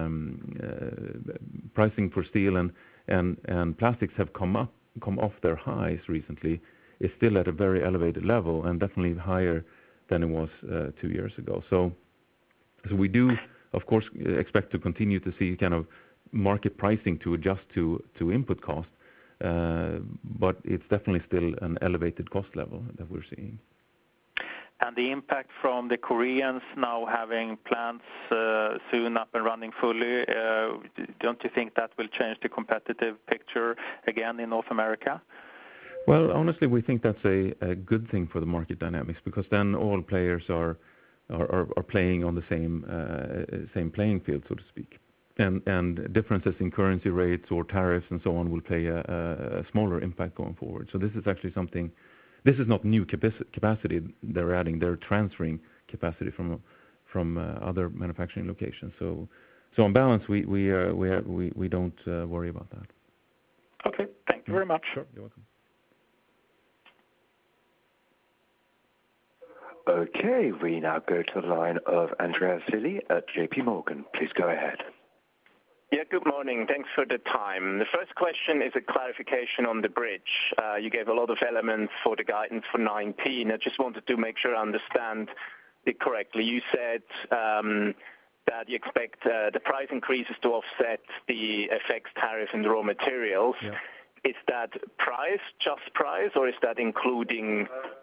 pricing for steel and plastics have come off their highs recently, is still at a very elevated level and definitely higher than it was 2 years ago. So we do, of course, expect to continue to see kind of market pricing to adjust to input cost, but it's definitely still an elevated cost level that we're seeing. And the impact from the Koreans now having plants soon up and running fully, don't you think that will change the competitive picture again in North America? Well, honestly, we think that's a good thing for the market dynamics, because then all players are playing on the same playing field, so to speak. And differences in currency rates or tariffs and so on will play a smaller impact going forward. So this is actually something. This is not new capacity they're adding; they're transferring capacity from other manufacturing locations. So on balance, we don't worry about that. Okay, thank you very much. Sure, you're welcome. Okay, we now go to the line of Andreas Willi at JP Morgan. Please go ahead. Yeah, good morning. Thanks for the time. The first question is a clarification on the bridge. You gave a lot of elements for the guidance for 2019. I just wanted to make sure I understand it correctly. You said that you expect the price increases to offset the FX tariff and the raw materials. Yeah. Is that price, just price, or is that including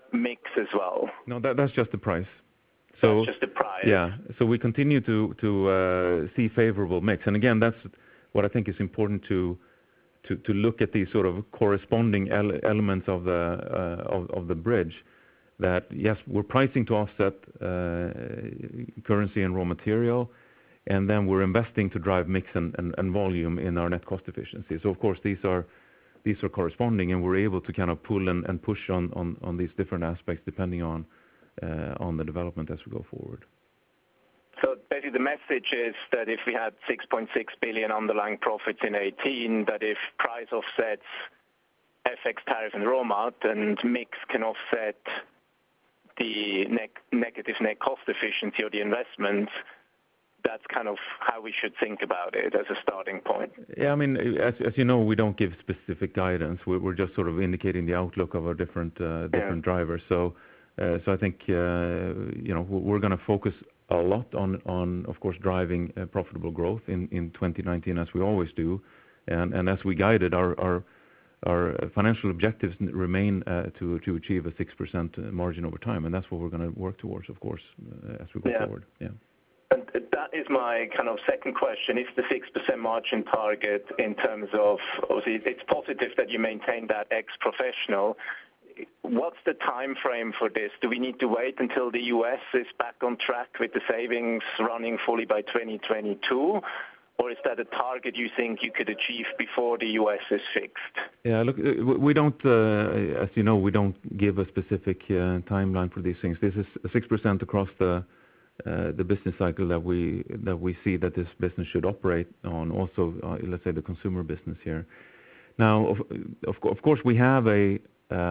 mix as well? No, that's just the price. That's just the price? Yeah. So we continue to see favorable mix. And again, that's what I think is important to look at these sort of corresponding elements of the bridge. That, yes, we're pricing to offset currency and raw material, and then we're investing to drive mix and volume in our net cost efficiency. So of course, these are corresponding, and we're able to kind of pull and push on these different aspects depending on the development as we go forward. So basically the message is that if we had 6.6 billion underlying profits in 2018, that if price offsets FX, tariff and raw mat, and mix can offset the negative net cost efficiency or the investments, that's kind of how we should think about it as a starting point. Yeah, I mean, as you know, we don't give specific guidance. We're just sort of indicating the outlook of our different drivers. So I think we're going to focus a lot on of course driving profitable growth in 2019 as we always do, and as we guided our financial objectives remain to achieve a 6% margin over time, and that's what we're going to work towards, of course, as we go forward. Yeah. And that is my kind of second question. Is the 6% margin target in terms of, obviously it's positive that you maintain that ex-professional. What's the time frame for this? Do we need to wait until the US is back on track with the savings running fully by 2022? Or is that a target you think you could achieve before the US is fixed? Yeah, look, we don't, as you know, we don't give a specific timeline for these things. This is 6% across the business cycle that we see that this business should operate on. Also, let's say the consumer business here. Now, of course, we have a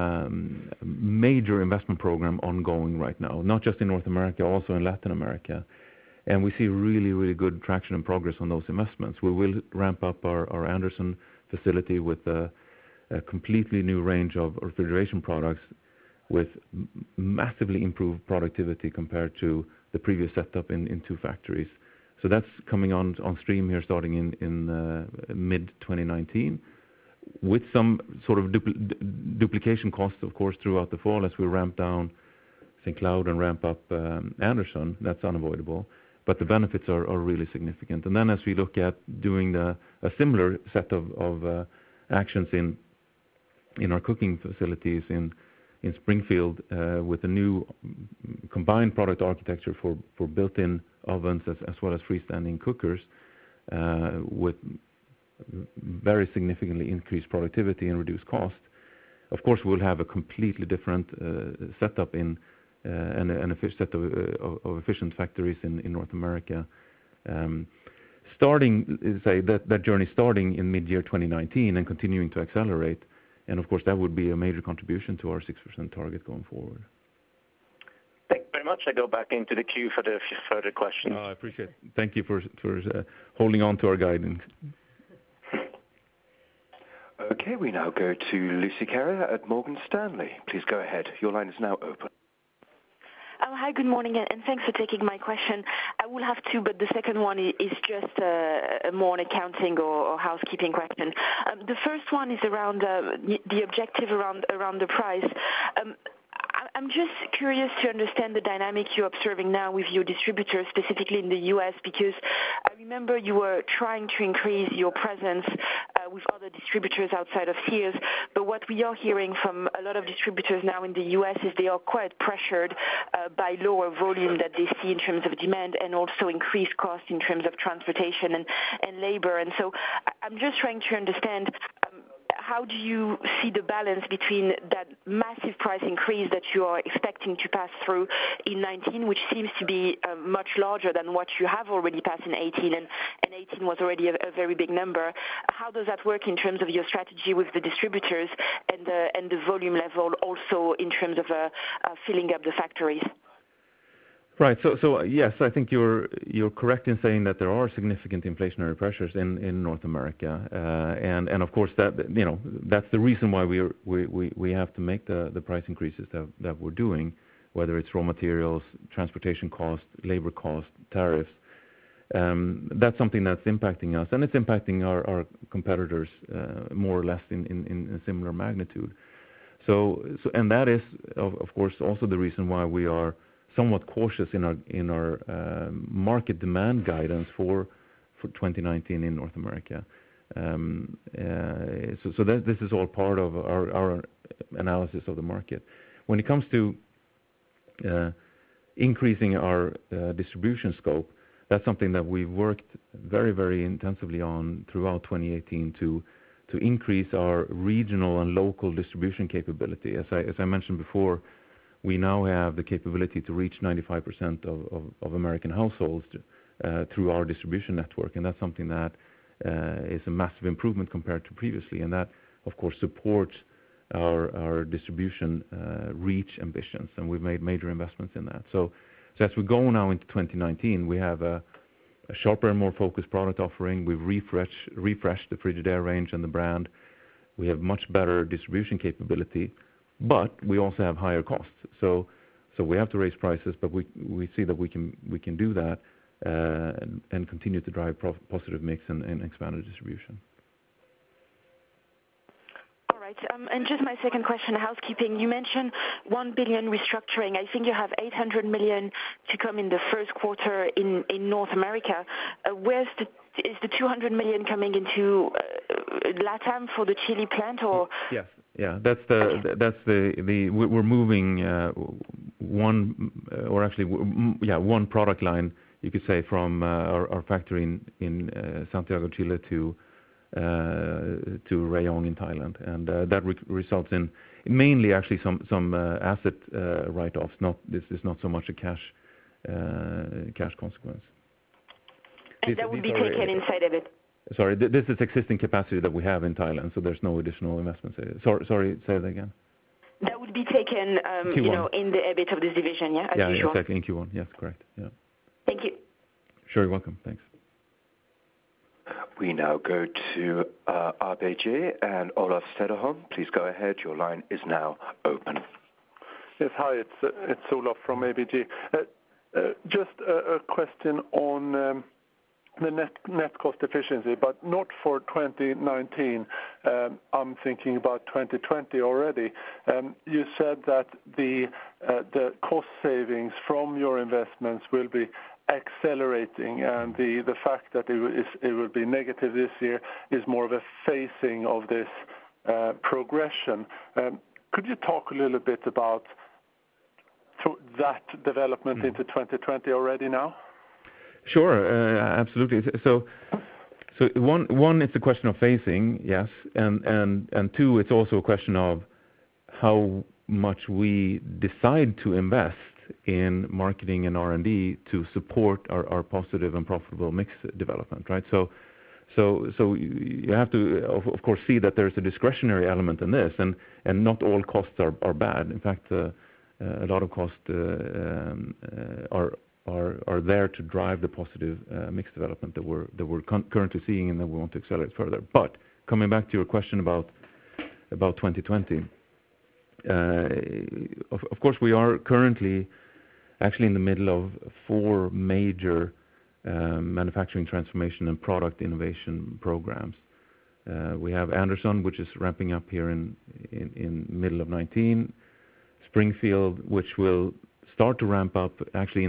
major investment program ongoing right now, not just in North America, also in Latin America. And we see really, really good traction and progress on those investments. We will ramp up our Anderson facility with a completely new range of refrigeration products with massively improved productivity compared to the previous setup in two factories. So that's coming on stream here starting in mid-2019. With some sort of duplication costs, of course, throughout the fall as we ramp down St. Cloud and ramp up Anderson. That's unavoidable, but the benefits are really significant. And then as we look at doing a similar set of actions in our cooking facilities in Springfield with a new combined product architecture for built-in ovens as well as freestanding cookers with very significantly increased productivity and reduced cost. Of course, we'll have a completely different setup in an efficient set of efficient factories in North America. Starting, say that journey starting in mid-year 2019 and continuing to accelerate, and of course that would be a major contribution to our 6% target going forward. Thank you very much. I go back into the queue for the further questions. I appreciate it. Thank you for holding on to our guidance. Okay, we now go to Lucie Carrier at Morgan Stanley. Please go ahead. Your line is now open. Oh, hi, good morning, and thanks for taking my question. I will have two, but the second one is just a more an accounting or housekeeping question. The first one is around the objective around the price. I'm just curious to understand the dynamic you're observing now with your distributors, specifically in the US, because I remember you were trying to increase your presence with other distributors outside of Sears, but what we are hearing from a lot of distributors now in the US is they are quite pressured by lower volume that they see in terms of demand and also increased cost in terms of transportation and labor. And so I'm just trying to understand how do you see the balance between that massive price increase that you are expecting to pass through in 19, which seems to be much larger than what you have already passed in 18, and 18 was already a very big number. How does that work in terms of your strategy with the distributors and the volume level also in terms of filling up the factories? Right. So yes, I think you're correct in saying that there are significant inflationary pressures in North America, and of course that that's the reason why we have to make the price increases that we're doing, whether it's raw materials, transportation cost, labor cost, tariffs. That's something that's impacting us, and it's impacting our competitors more or less in a similar magnitude. And that is, of course, also the reason why we are somewhat cautious in our market demand guidance for 2019 in North America. This is all part of our analysis of the market. When it comes to increasing our distribution scope, that's something that we've worked very, very intensively on throughout 2018 to increase our regional and local distribution capability. As I mentioned before, we now have the capability to reach 95% of American households through our distribution network, and that's something that is a massive improvement compared to previously, and that, of course, supports our distribution reach ambitions, and we've made major investments in that. So as we go now into 2019, we have a sharper and more focused product offering. We've refreshed the Frigidaire range and the brand. We have much better distribution capability, but we also have higher costs. So we have to raise prices, but we see that we can do that and continue to drive positive mix and expanded distribution. All right. And just my second question, housekeeping. You mentioned 1 billion restructuring. I think you have 800 million to come in the first quarter in North America. Is the 200 million coming into LATAM for the Chile plant, or? Yes. Yeah, we're moving one product line, you could say, from our factory in Santiago, Chile to Rayong in Thailand, and that results in mainly actually some asset write-offs. This is not so much a cash consequence. And that would be taken inside of it. Sorry, this is existing capacity that we have in Thailand, so there's no additional investments. Sorry, say that again. That would be taken, in the EBIT of this division, yeah? Yeah, exactly, in Q1. Yes, correct. Yeah. Thank you. Sure, you're welcome. Thanks. We now go to ABG and Olof Cederholm. Please go ahead. Your line is now open. Yes, hi, it's Olof from ABG. Just a question on the net cost efficiency, but not for 2019. I'm thinking about 2020 already. You said that the cost savings from your investments will be accelerating, and the fact that it will be negative this year is more of a phasing of this progression. Could you talk a little bit about that development into 2020 already now? Sure, absolutely. So one, it's a question of phasing, yes, and two, it's also a question of how much we decide to invest in marketing and R&D to support our positive and profitable mix development, right? So you have to, of course, see that there's a discretionary element in this, and not all costs are bad. In fact, a lot of costs are there to drive the positive mix development that we're currently seeing and that we want to accelerate further. But coming back to your question about 2020, of course, we are currently actually in the middle of 4 major manufacturing transformation and product innovation programs. We have Anderson, which is ramping up here in middle of 2019. Springfield, which will start to ramp up actually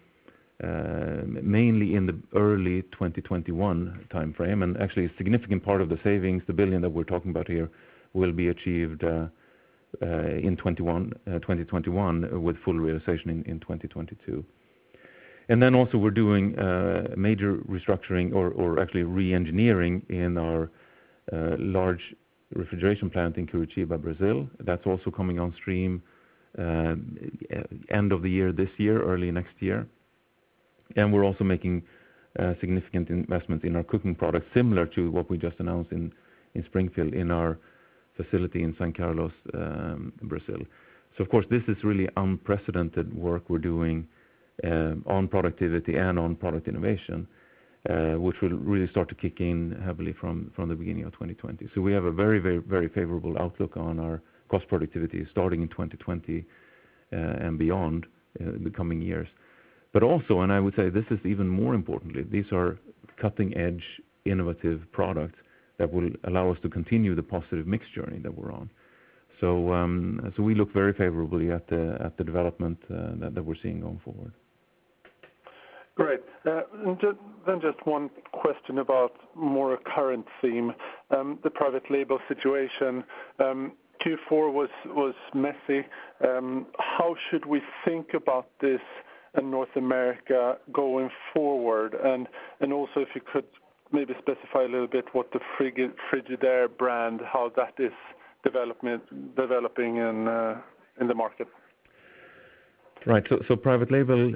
mainly in the early 2021 timeframe, and actually a significant part of the savings, the 1 billion that we're talking about here, will be achieved in 2021 with full realization in 2022. And then also we're doing major restructuring or actually re-engineering in our large refrigeration plant in Curitiba, Brazil. That's also coming on stream end of the year this year, early next year. And we're also making significant investments in our cooking products, similar to what we just announced in Springfield, in our facility in São Carlos, Brazil. So of course, this is really unprecedented work we're doing on productivity and on product innovation, which will really start to kick in heavily from the beginning of 2020. So we have a very, very, very favorable outlook on our cost productivity starting in 2020 and beyond the coming years. But also, and I would say this is even more importantly, these are cutting-edge, innovative products that will allow us to continue the positive mix journey that we're on. So we look very favorably at the development that we're seeing going forward. Great. Just one question about more a current theme, the private label situation. Q4 was messy. How should we think about this in North America going forward? And also if you could maybe specify a little bit what the Frigidaire brand, how that is developing in the market. Right. So private label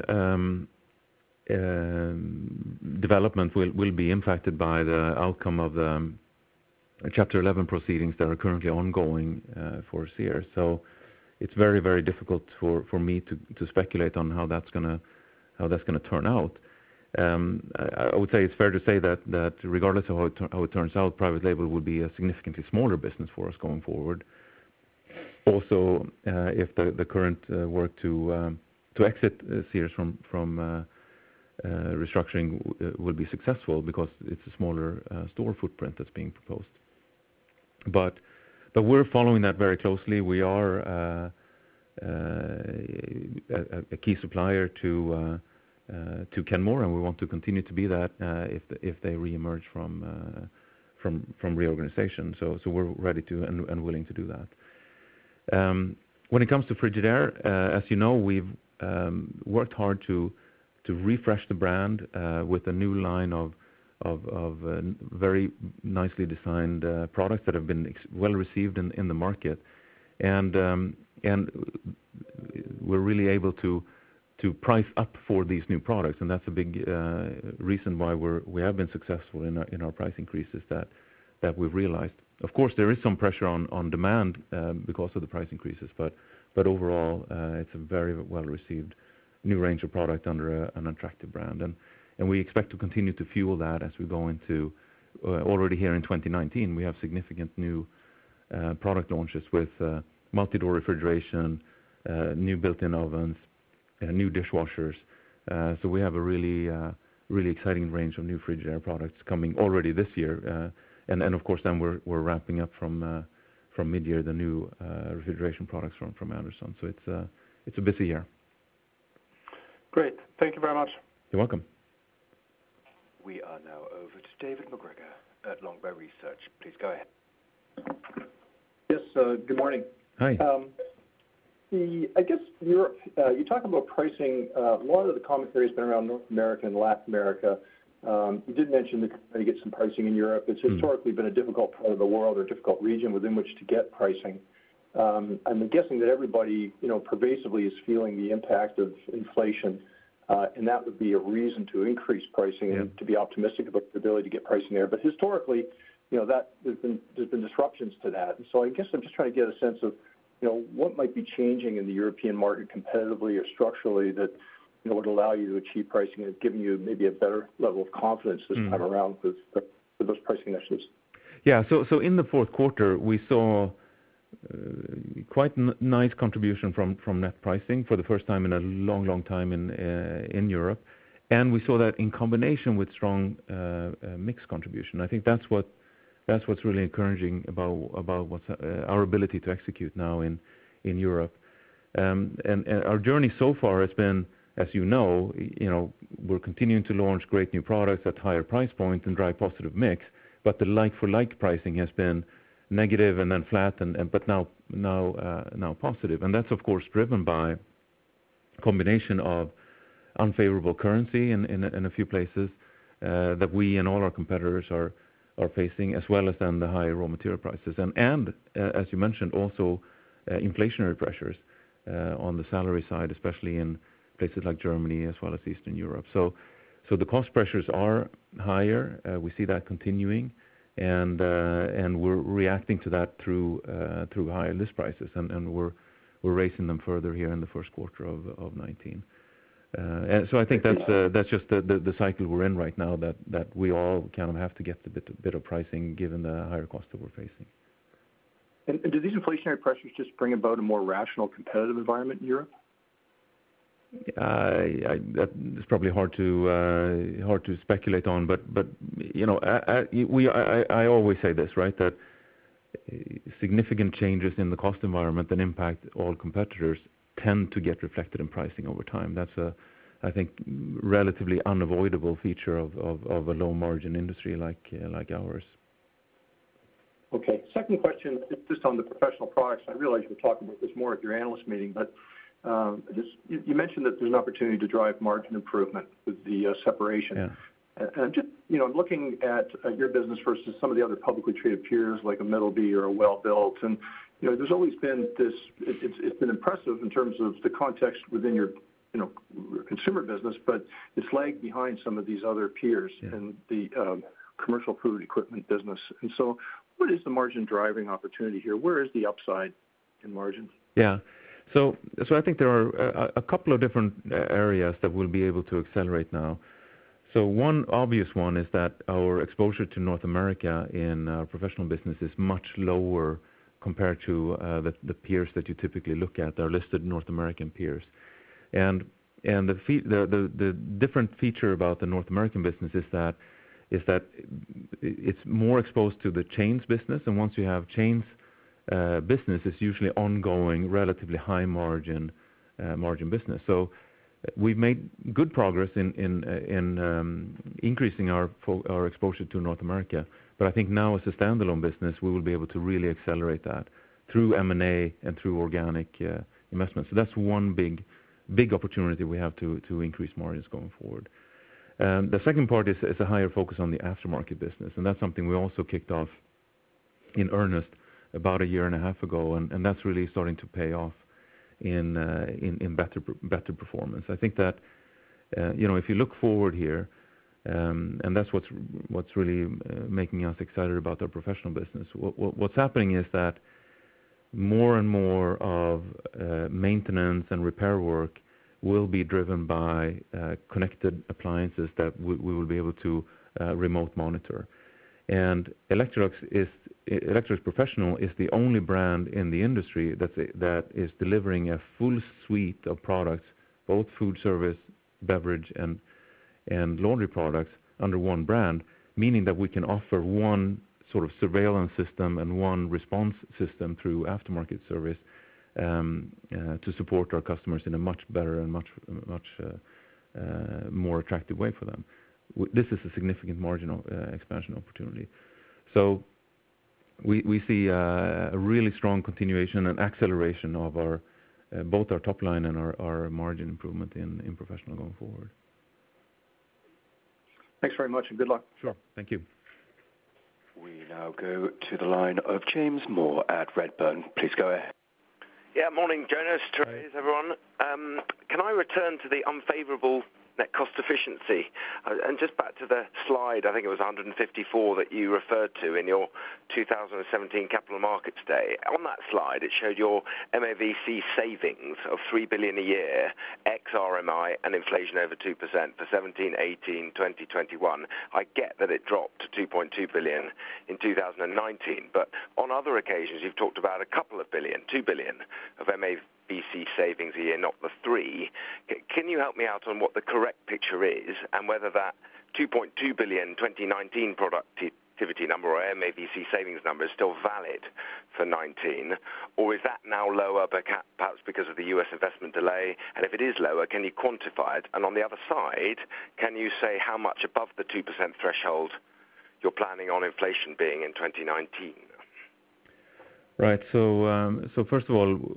development will be impacted by the outcome of the Chapter 11 proceedings that are currently ongoing for Sears. So it's very, very difficult for me to speculate on how that's gonna turn out. I would say it's fair to say that regardless of how it turns out, private label will be a significantly smaller business for us going forward. Also, if the current work to exit Sears from restructuring will be successful, because it's a smaller store footprint that's being proposed. But we're following that very closely. We are a key supplier to Kenmore, and we want to continue to be that if they reemerge from reorganization. So we're ready to and willing to do that. When it comes to Frigidaire, as you know, we've worked hard to refresh the brand with a new line of very nicely designed products that have been well received in the market, and we're really able to price up for these new products, and that's a big reason why we have been successful in our price increases that we've realized. Of course, there is some pressure on demand because of the price increases, but overall it's a very well received new range of product under an attractive brand, and we expect to continue to fuel that as we go into already here in 2019. We have significant new product launches with multi-door refrigeration, new built-in ovens, new dishwashers. So we have a really exciting range of new Frigidaire products coming already this year, and of course then we're ramping up from mid-year the new refrigeration products from Anderson. So it's a busy year. Great. Thank you very much. You're welcome. We are now over to David McGregor at Longbow Research. Please go ahead. Yes, good morning. Hi. I guess Europe, you talk about pricing. A lot of the commentary has been around North America and Latin America. You did mention that you get some pricing in Europe. It's historically been a difficult part of the world or difficult region within which to get pricing. I'm guessing that everybody, pervasively is feeling the impact of inflation, and that would be a reason to increase pricing and to be optimistic about the ability to get pricing there. But historically, that there's been disruptions to that. And so I guess I'm just trying to get a sense of, what might be changing in the European market competitively or structurally that would allow you to achieve pricing and giving you maybe a better level of confidence this time around with those pricing initiatives. Yeah. So in the fourth quarter, we saw quite nice contribution from net pricing for the first time in a long time in Europe, and we saw that in combination with strong mix contribution. I think that's what's really encouraging about what's our ability to execute now in Europe, and our journey so far has been, as we're continuing to launch great new products at higher price points and drive positive mix, but the like-for-like pricing has been negative and then flat, but now positive, and that's of course driven by a combination of unfavorable currency in a few places that we and all our competitors are facing, as well as then the higher raw material prices, and as you mentioned, also inflationary pressures on the salary side, especially in places like Germany as well as Eastern Europe. So the cost pressures are higher. We see that continuing, and we're reacting to that through higher list prices, and we're raising them further here in the first quarter of 19. And so I think that's just the cycle we're in right now, that we all kind of have to get a bit of pricing given the higher cost that we're facing. And do these inflationary pressures just bring about a more rational competitive environment in Europe? It's probably hard to speculate on, but I always say this, right? That significant changes in the cost environment that impact all competitors tend to get reflected in pricing over time. That's a, I think, relatively unavoidable feature of a low margin industry like ours. Okay. Second question is just on the professional products. I realize you'll talk about this more at your analyst meeting, but you mentioned that there's an opportunity to drive margin improvement with the separation. Yeah. And just, I'm looking at your business versus some of the other publicly traded peers like a Middleby or a Welbilt, and there's always been this. It's been impressive in terms of the context within your consumer business, but it's lagged behind some of these other peers in the commercial food equipment business. And so, what is the margin driving opportunity here? Where is the upside in margins? Yeah. So I think there are a couple of different areas that we'll be able to accelerate now. So one obvious one is that our exposure to North America in our professional business is much lower compared to the peers that you typically look at, our listed North American peers. And the different feature about the North American business is that it's more exposed to the chains business, and once you have chains business, it's usually ongoing, relatively high margin business. So we've made good progress in increasing our exposure to North America, but I think now as a standalone business, we will be able to really accelerate that through M&A and through organic investments. So that's one big opportunity we have to increase margins going forward. The second part is a higher focus on the aftermarket business, and that's something we also kicked off in earnest about a year and a half ago, and that's really starting to pay off in better performance. I think that if you look forward here, and that's what's really making us excited about our professional business. What's happening is that more and more of maintenance and repair work will be driven by connected appliances that we will be able to remote monitor. And Electrolux Professional is the only brand in the industry that is delivering a full suite of products, both food service, beverage, and laundry products under one brand, meaning that we can offer one sort of surveillance system and one response system through aftermarket service to support our customers in a much better and much more attractive way for them. This is a significant marginal expansion opportunity. So we see a really strong continuation and acceleration of our both our top line and our margin improvement in professional going forward. Thanks very much and good luck. Sure. Thank you. We now go to the line of James Moore at Redburn. Please go ahead. Yeah, morning, Jonas, Therese, everyone. Can I return to the unfavourable net cost efficiency? And just back to the slide, I think it was 154 that you referred to in your 2017 Capital Markets Day. On that slide, it showed your MAVC savings of 3 billion a year, ex-RMI and inflation over 2% for 17, 18, 20, 21. I get that it dropped to 2.2 billion in 2019, but on other occasions, you've talked about a couple of billion, 2 billion of MAVC savings a year, not the 3. Can you help me out on what the correct picture is and whether that 2.2 billion 2019 productivity number or MAVC savings number is still valid for 19, or is that now lower perhaps because of the US investment delay? And if it is lower, can you quantify it? And on the other side, can you say how much above the 2% threshold you're planning on inflation being in 2019? Right. So first of all,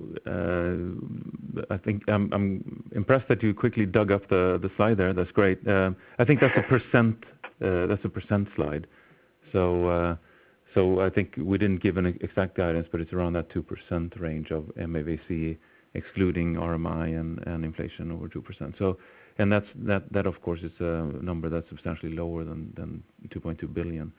I think I'm impressed that you quickly dug up the slide there. That's great. I think that's a percent. That's a percent slide. So I think we didn't give an exact guidance, but it's around that 2% range of MAVC, excluding RMI and inflation over 2%. So, and that of course is a number that's substantially lower than 2.2 billion.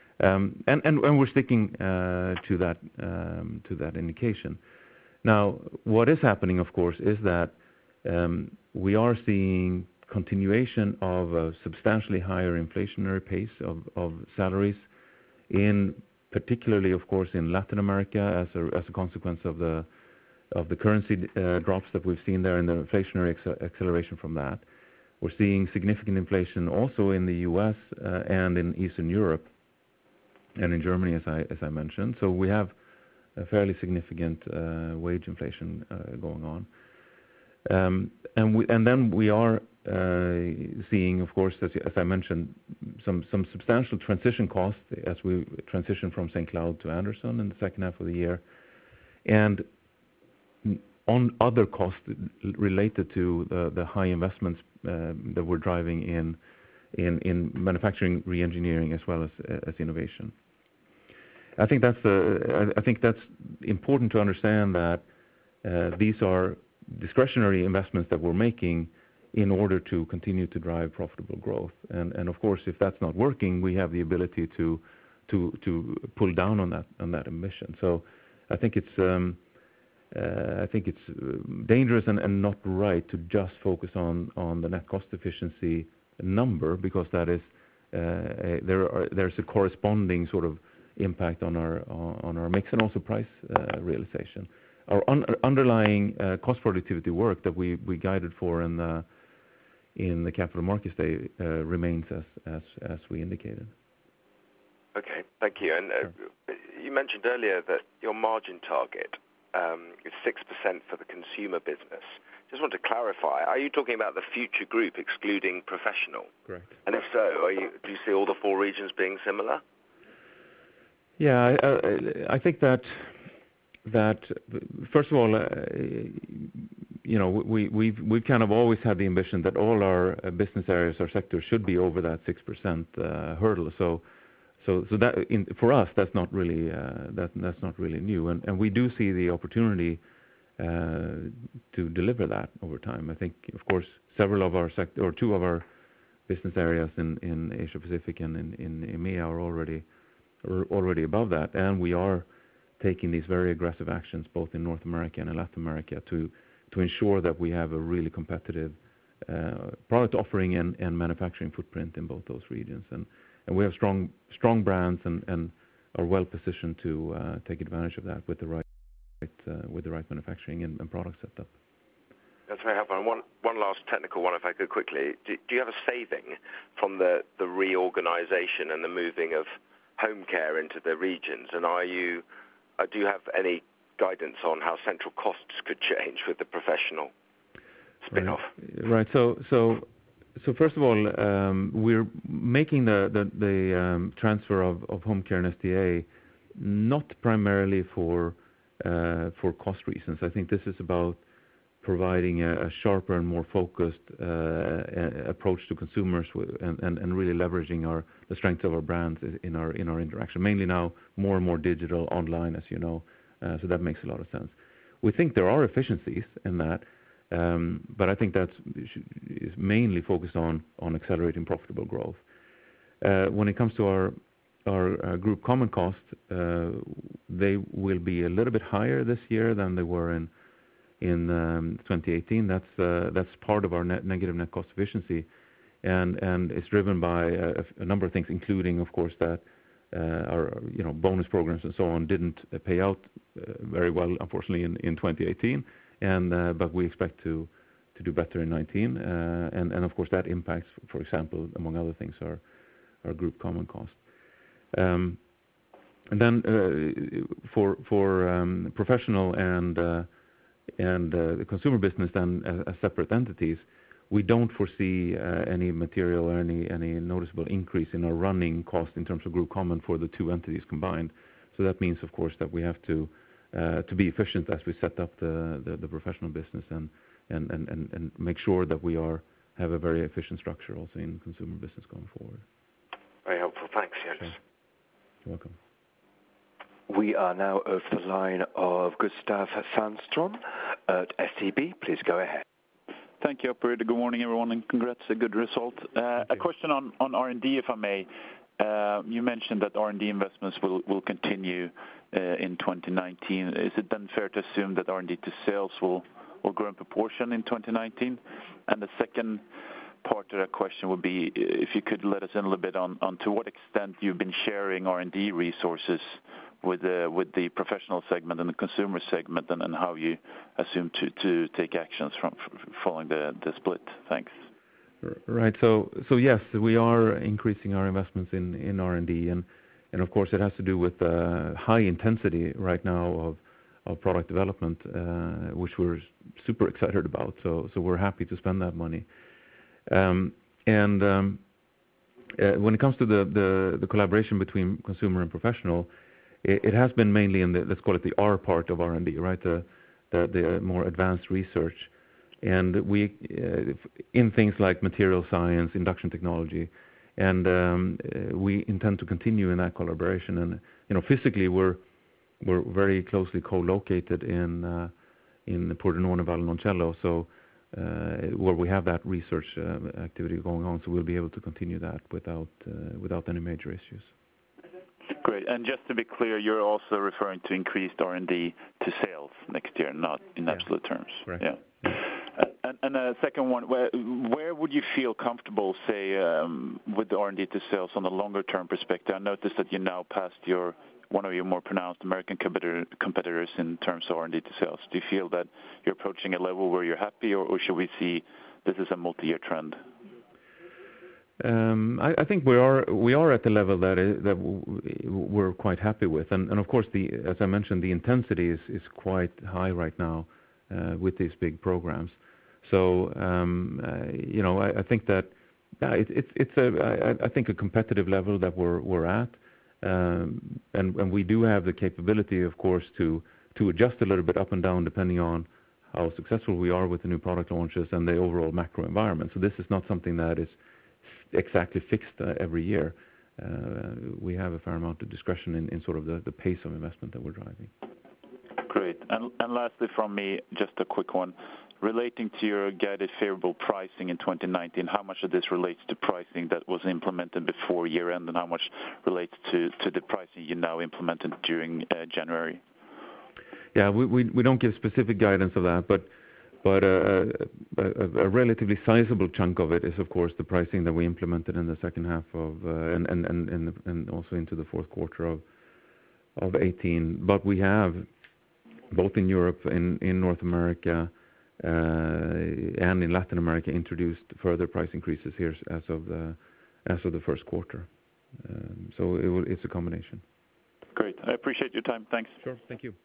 And we're sticking to that indication. Now, what is happening, of course, is that we are seeing continuation of a substantially higher inflationary pace of salaries, in particularly, of course, in Latin America as a consequence of the currency drops that we've seen there and the inflationary acceleration from that. We're seeing significant inflation also in the U.S. And in Eastern Europe. and in Germany, as I mentioned. So we have a fairly significant wage inflation going on. And then we are seeing, of course, as I mentioned, some substantial transition costs as we transition from St. Cloud to Anderson in the second half of the year. And on other costs related to the high investments that we're driving in manufacturing re-engineering as well as innovation. I think that's important to understand that these are discretionary investments that we're making in order to continue to drive profitable growth. And of course, if that's not working, we have the ability to pull down on that ambition. So I think it's dangerous and not right to just focus on the net cost efficiency number, because that is there's a corresponding sort of impact on our mix and also price realization. Our underlying cost productivity work that we guided for in the Capital Markets Day remains as we indicated. Okay, thank you. And you mentioned earlier that your margin target is 6% for the consumer business. Just want to clarify, are you talking about the future group excluding professional? Correct. And if so, do you see all the 4 regions being similar? Yeah, I think that first of all, we've kind of always had the ambition that all our business areas or sectors should be over that 6% hurdle. So that for us, that's not really new, and we do see the opportunity to deliver that over time. I think, of course, several of our or 2 of our business areas in Asia Pacific and in EMEA are already above that, and we are taking these very aggressive actions both in North America and in Latin America to ensure that we have a really competitive product offering and manufacturing footprint in both those regions, and we have strong brands and are well positioned to take advantage of that with the right manufacturing and product setup. That's very helpful. And one last technical one, if I could quickly. Do you have a saving from the reorganization and the moving of home care into the regions? And do you have any guidance on how central costs could change with the professional spin-off? Right. So first of all, we're making the transfer of home care and SDA not primarily for cost reasons. I think this is about providing a sharper and more focused approach to consumers and really leveraging the strength of our brands in our interaction. Mainly now more and more digital online, as you know. So that makes a lot of sense. We think there are efficiencies in that, but I think that is mainly focused on accelerating profitable growth. When it comes to our group common costs, they will be a little bit higher this year than they were in 2018. That's part of our negative net cost efficiency, and it's driven by a number of things, including, of course, that our bonus programs and so on didn't pay out very well, unfortunately, in 2018, but we expect to do better in 2019, and of course that impacts, for example, among other things, our group common cost. And then for professional and the consumer business, then as separate entities, we don't foresee any material or any noticeable increase in our running cost in terms of group common for the 2 entities combined. So that means, of course, that we have to be efficient as we set up the professional business and make sure that we have a very efficient structure also in consumer business going forward. Very helpful. Thanks, Jens. Sure. You're welcome. We are now over the line of Gustav Sandström at SEB. Please go ahead. Thank you, operator. Good morning, everyone, and congrats, a good result. A question on R&D, if I may. You mentioned that R&D investments will continue in 2019. Is it then fair to assume that R&D to sales will grow in proportion in 2019? And the second part of that question would be if you could let us in a little bit on to what extent you've been sharing R&D resources with the professional segment and the consumer segment, and how you assume to take actions from following the split. Thanks. Right. So yes, we are increasing our investments in R&D, And of course, it has to do with high intensity right now of product development, which we're super excited about. So we're happy to spend that money. When it comes to the collaboration between consumer and professional, it has been mainly in the, let's call it the R part of R&D, right? The more advanced research. And we in things like material science, induction technology, and we intend to continue in that collaboration. And physically we're very closely co-located in Pordenone, Vallenoncello, so where we have that research activity going on. So we'll be able to continue that without any major issues. Great. And just to be clear, you're also referring to increased R&D to sales next year, not in absolute terms. Correct. Yeah. And the second one, where would you feel comfortable, say, with the R&D to sales on the longer term perspective? I noticed that you now passed one of your more pronounced American competitors in terms of R&D to sales. Do you feel that you're approaching a level where you're happy, or should we see this as a multi-year trend? I think we are at the level that we're quite happy with, and of course, as I mentioned, the intensity is quite high right now with these big programs. So I think that it's a competitive level that we're at, and we do have the capability, of course, to adjust a little bit up and down depending on how successful we are with the new product launches and the overall macro environment. So this is not something that is exactly fixed every year. We have a fair amount of discretion in sort of the pace of investment that we're driving. Great. And lastly from me, just a quick one. Relating to your guided favorable pricing in 2019, how much of this relates to pricing that was implemented before year end, and how much relates to the pricing you now implemented during January? Yeah, we don't give specific guidance of that, but a relatively sizable chunk of it is, of course, the pricing that we implemented in the second half of and also into the fourth quarter of 2018. But we have, both in Europe, in North America, and in Latin America, introduced further price increases here as of the first quarter. So it's a combination. Great. I appreciate your time. Thanks. Sure. Thank you.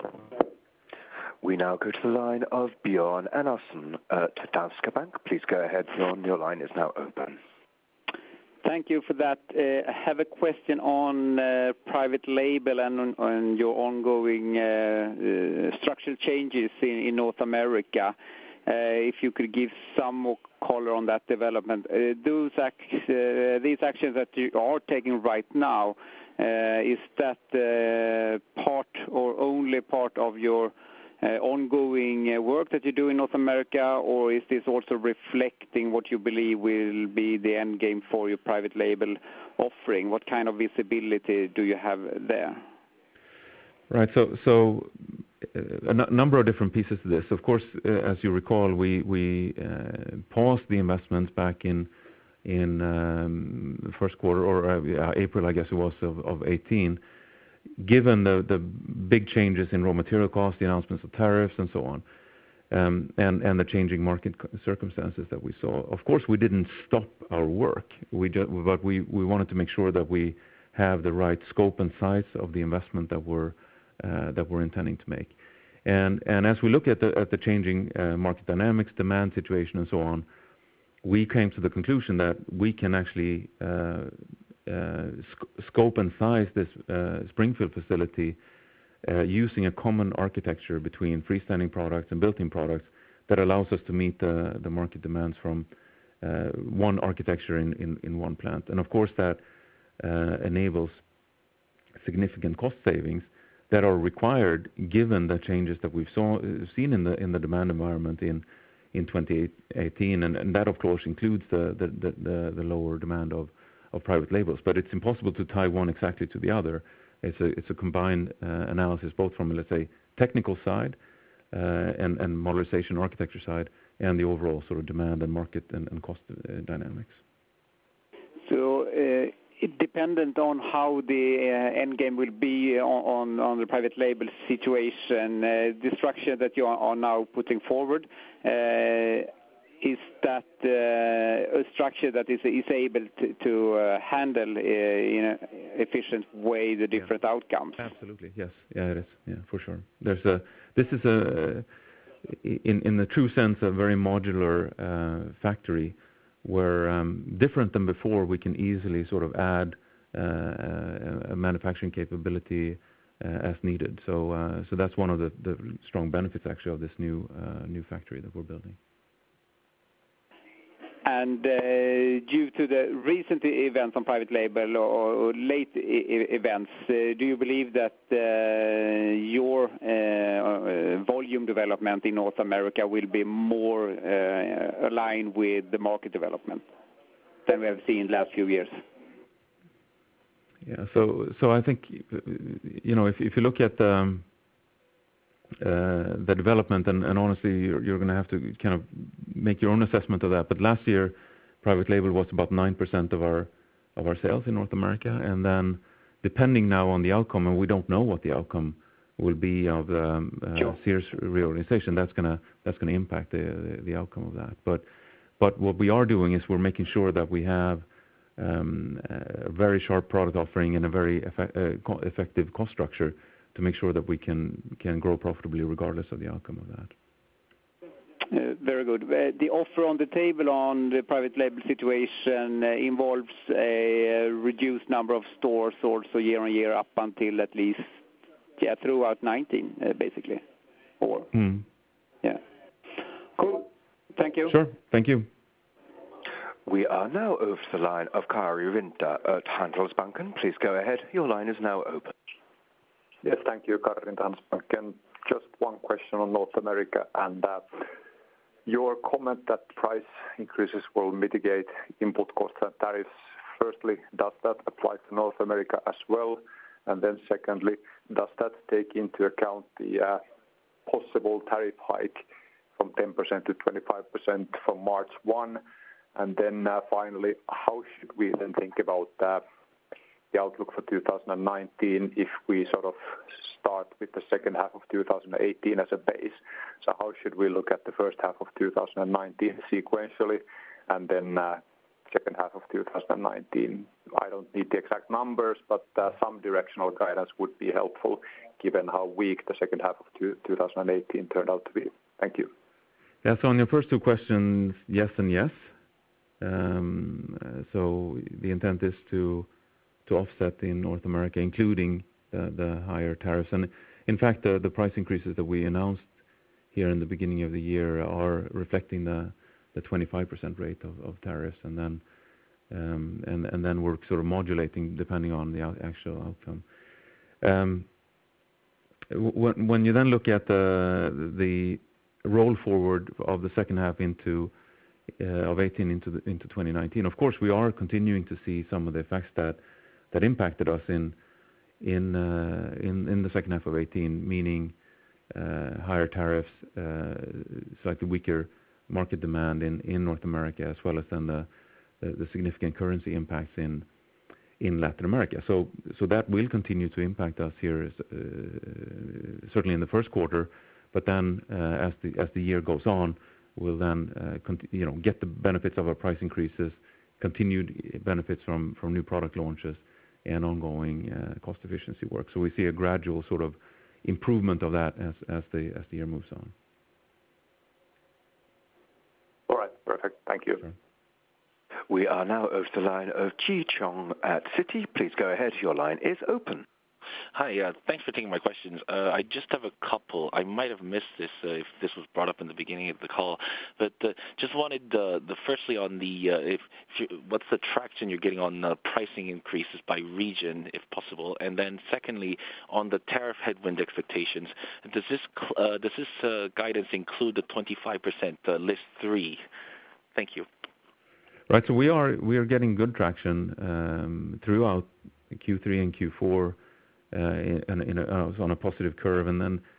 We now go to the line of Björn Enarson at Danske Bank. Please go ahead, Björn. Your line is now open. Thank you for that. I have a question on private label and on your ongoing structural changes in North America. If you could give some more color on that development. These actions that you are taking right now, is that part or only part of your ongoing work that you do in North America, or is this also reflecting what you believe will be the end game for your private label offering? What kind of visibility do you have there? Right. So a number of different pieces to this. Of course, as you recall, we paused the investments back in the first quarter, or April, I guess it was, of 2018. Given the big changes in raw material costs, the announcements of tariffs and so on, and the changing market circumstances that we saw. Of course, we didn't stop our work. But we wanted to make sure that we have the right scope and size of the investment that we're intending to make. And as we look at the changing market dynamics, demand situation, and so on, we came to the conclusion that we can actually scope and size this Springfield facility using a common architecture between freestanding products and built-in products that allows us to meet the market demands from one architecture in one plant. And of course that enables significant cost savings that are required given the changes that we've seen in the demand environment in 2018, and that of course includes the lower demand of private labels. But it's impossible to tie one exactly to the other. It's a combined analysis, both from, let's say, technical side and modularization architecture side, and the overall sort of demand and market and cost dynamics. So it dependent on how the end game will be on the private label situation, the structure that you are now putting forward. is that a structure that is able to handle in an efficient way the different outcomes? Absolutely, yes. Yeah, it is. Yeah, for sure. This is in the true sense, a very modular factory where, different than before, we can easily sort of add a manufacturing capability as needed. So that's one of the strong benefits actually of this new factory that we're building. And due to the recent events on private label or late events, do you believe that your volume development in North America will be more aligned with the market development than we have seen in the last few years? Yeah. So I think, you know, if you look at the development, and honestly, you're going to have to kind of make your own assessment of that. But last year, private label was about 9% of our sales in North America, and then depending now on the outcome, and we don't know what the outcome will be of the Sears reorganization. That's gonna impact the outcome of that. But what we are doing is we're making sure that we have a very sharp product offering and a very effective cost structure to make sure that we can grow profitably regardless of the outcome of that. Very good. The offer on the table on the private label situation involves a reduced number of stores also year on year up until at least throughout 19 basically. Or yeah. Cool. Thank you. Sure. Thank you. We are now over to the line of Kari Rinta at Handelsbanken. Please go ahead. Your line is now open. Yes, thank you, Kari Rinta, Handelsbanken. Just one question on North America and your comment that price increases will mitigate input costs and tariffs. Firstly, does that apply to North America as well? And then secondly, does that take into account the possible tariff hike from 10% to 25% from March 1? And then finally, how should we then think about the outlook for 2019 if we sort of start with the second half of 2018 as a base? So how should we look at the first half of 2019 sequentially and then second half of 2019? I don't need the exact numbers, but some directional guidance would be helpful given how weak the second half of 2018 turned out to be. Thank you. Yeah, so on your first two questions, yes and yes. So the intent is to offset in North America, including the higher tariffs. And in fact, the price increases that we announced here in the beginning of the year are reflecting the 25% rate of tariffs, and then we're sort of modulating depending on the actual outcome. When you then look at the roll forward of the second half of 18 into 2019, of course we are continuing to see some of the effects that impacted us in the second half of 18, meaning higher tariffs, slightly weaker market demand in North America, as well as then the significant currency impacts in Latin America. So that will continue to impact us here, certainly in the first quarter. But then, as the year goes on, we'll then get the benefits of our price increases, continued benefits from new product launches, and ongoing cost efficiency work. So we see a gradual sort of improvement of that as the year moves on. All right, perfect. Thank you. Sure. We are now over the line of Ji Chong at Citi. Please go ahead. Your line is open. Hi, thanks for taking my questions. I just have a couple. I might have missed this if this was brought up in the beginning of the call, but just wanted firstly on what's the traction you're getting on pricing increases by region, if possible, and then secondly on the tariff headwind expectations. Does this guidance include the 25% list 3? Thank you. Right. So we are getting good traction throughout Q3 and Q4. On a positive curve, and then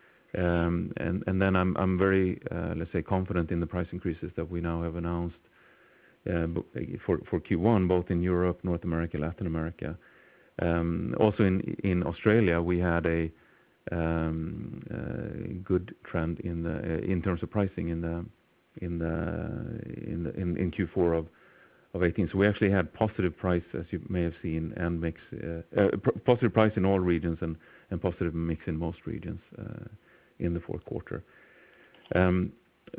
I'm very let's say confident in the price increases that we now have announced for Q1, both in Europe, North America, Latin America. Also in Australia, we had a good trend in terms of pricing in Q4 of 2018. So we actually had positive price, as you may have seen, and mix, positive price in all regions and positive mix in most regions in the fourth quarter. And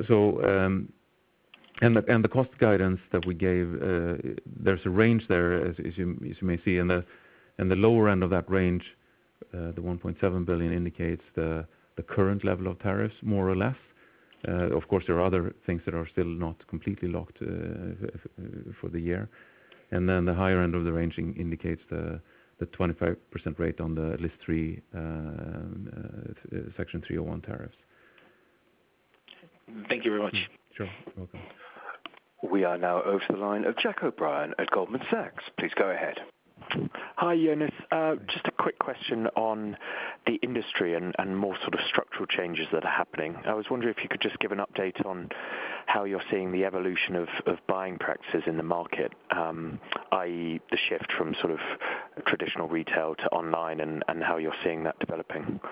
the cost guidance that we gave, there's a range there, as you may see, and the lower end of that range, the 1.7 billion indicates the current level of tariffs, more or less. Of course, there are other things that are still not completely locked for the year. And then the higher end of the range indicates the 25% rate on the List 3 Section 301 tariffs. Thank you very much. Sure, welcome. We are now over to the line of Jack O'Brien at Goldman Sachs. Please go ahead. Hi, Jonas. Just a quick question on the industry and more sort of structural changes that are happening. I was wondering if you could just give an update on how you're seeing the evolution of buying practices in the market, i.e. the shift from sort of traditional retail to online, and how you're seeing that developing.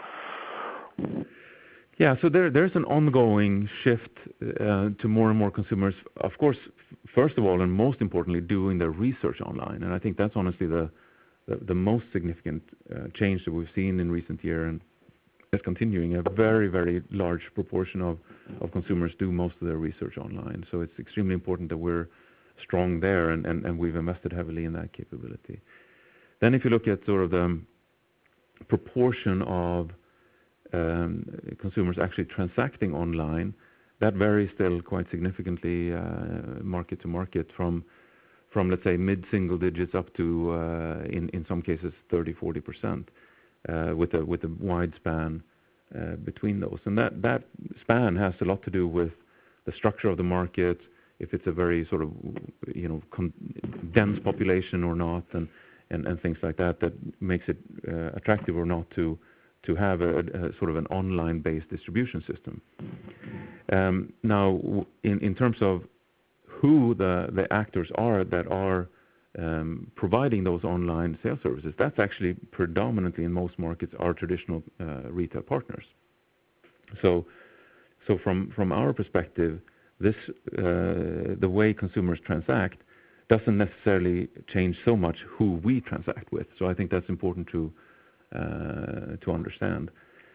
Yeah, so there's an ongoing shift to more and more consumers, of course, first of all, and most importantly, doing their research online. And I think that's honestly the most significant change that we've seen in recent years, and it's continuing. A very, very large proportion of consumers do most of their research online. So it's extremely important that we're strong there, and we've invested heavily in that capability. Then if you look at sort of the proportion of consumers actually transacting online, that varies still quite significantly market to market, from let's say mid-single digits up to in some cases 30-40%, with a wide span between those. And that span has a lot to do with the structure of the market, if it's a very sort of dense population or not, and things like that makes it attractive or not to have a sort of an online-based distribution system. Now, in terms of who the actors are that are providing those online sales services, that's actually predominantly in most markets our traditional retail partners. So from our perspective, this the way consumers transact doesn't necessarily change so much who we transact with. So I think that's important to understand.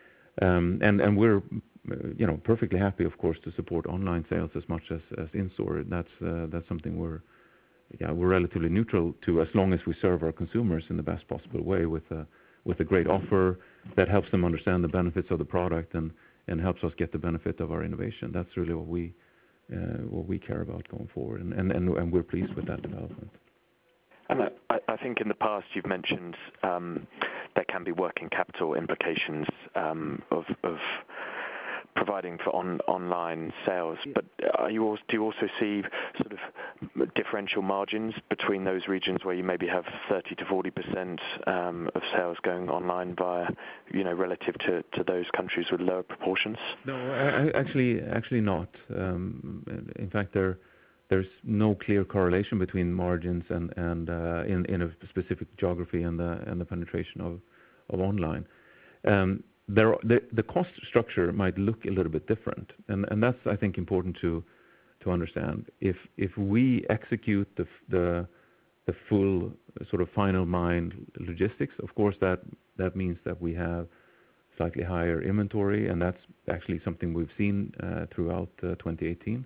And we're perfectly happy, of course, to support online sales as much as in-store. That's something we're relatively neutral to, as long as we serve our consumers in the best possible way with a great offer that helps them understand the benefits of the product and helps us get the benefit of our innovation. That's really what we care about going forward, and we're pleased with that development. And I think in the past you've mentioned there can be working capital implications of providing for online sales, but do you also see sort of differential margins between those regions where you maybe have 30-40% of sales going online via, relative to those countries with lower proportions? No, actually not. In fact, there's no clear correlation between margins and in a specific geography and the penetration of online. The cost structure might look a little bit different, and that's, I think, important to understand. If we execute the full sort of final mile logistics, of course that means that we have slightly higher inventory, and that's actually something we've seen throughout 2018.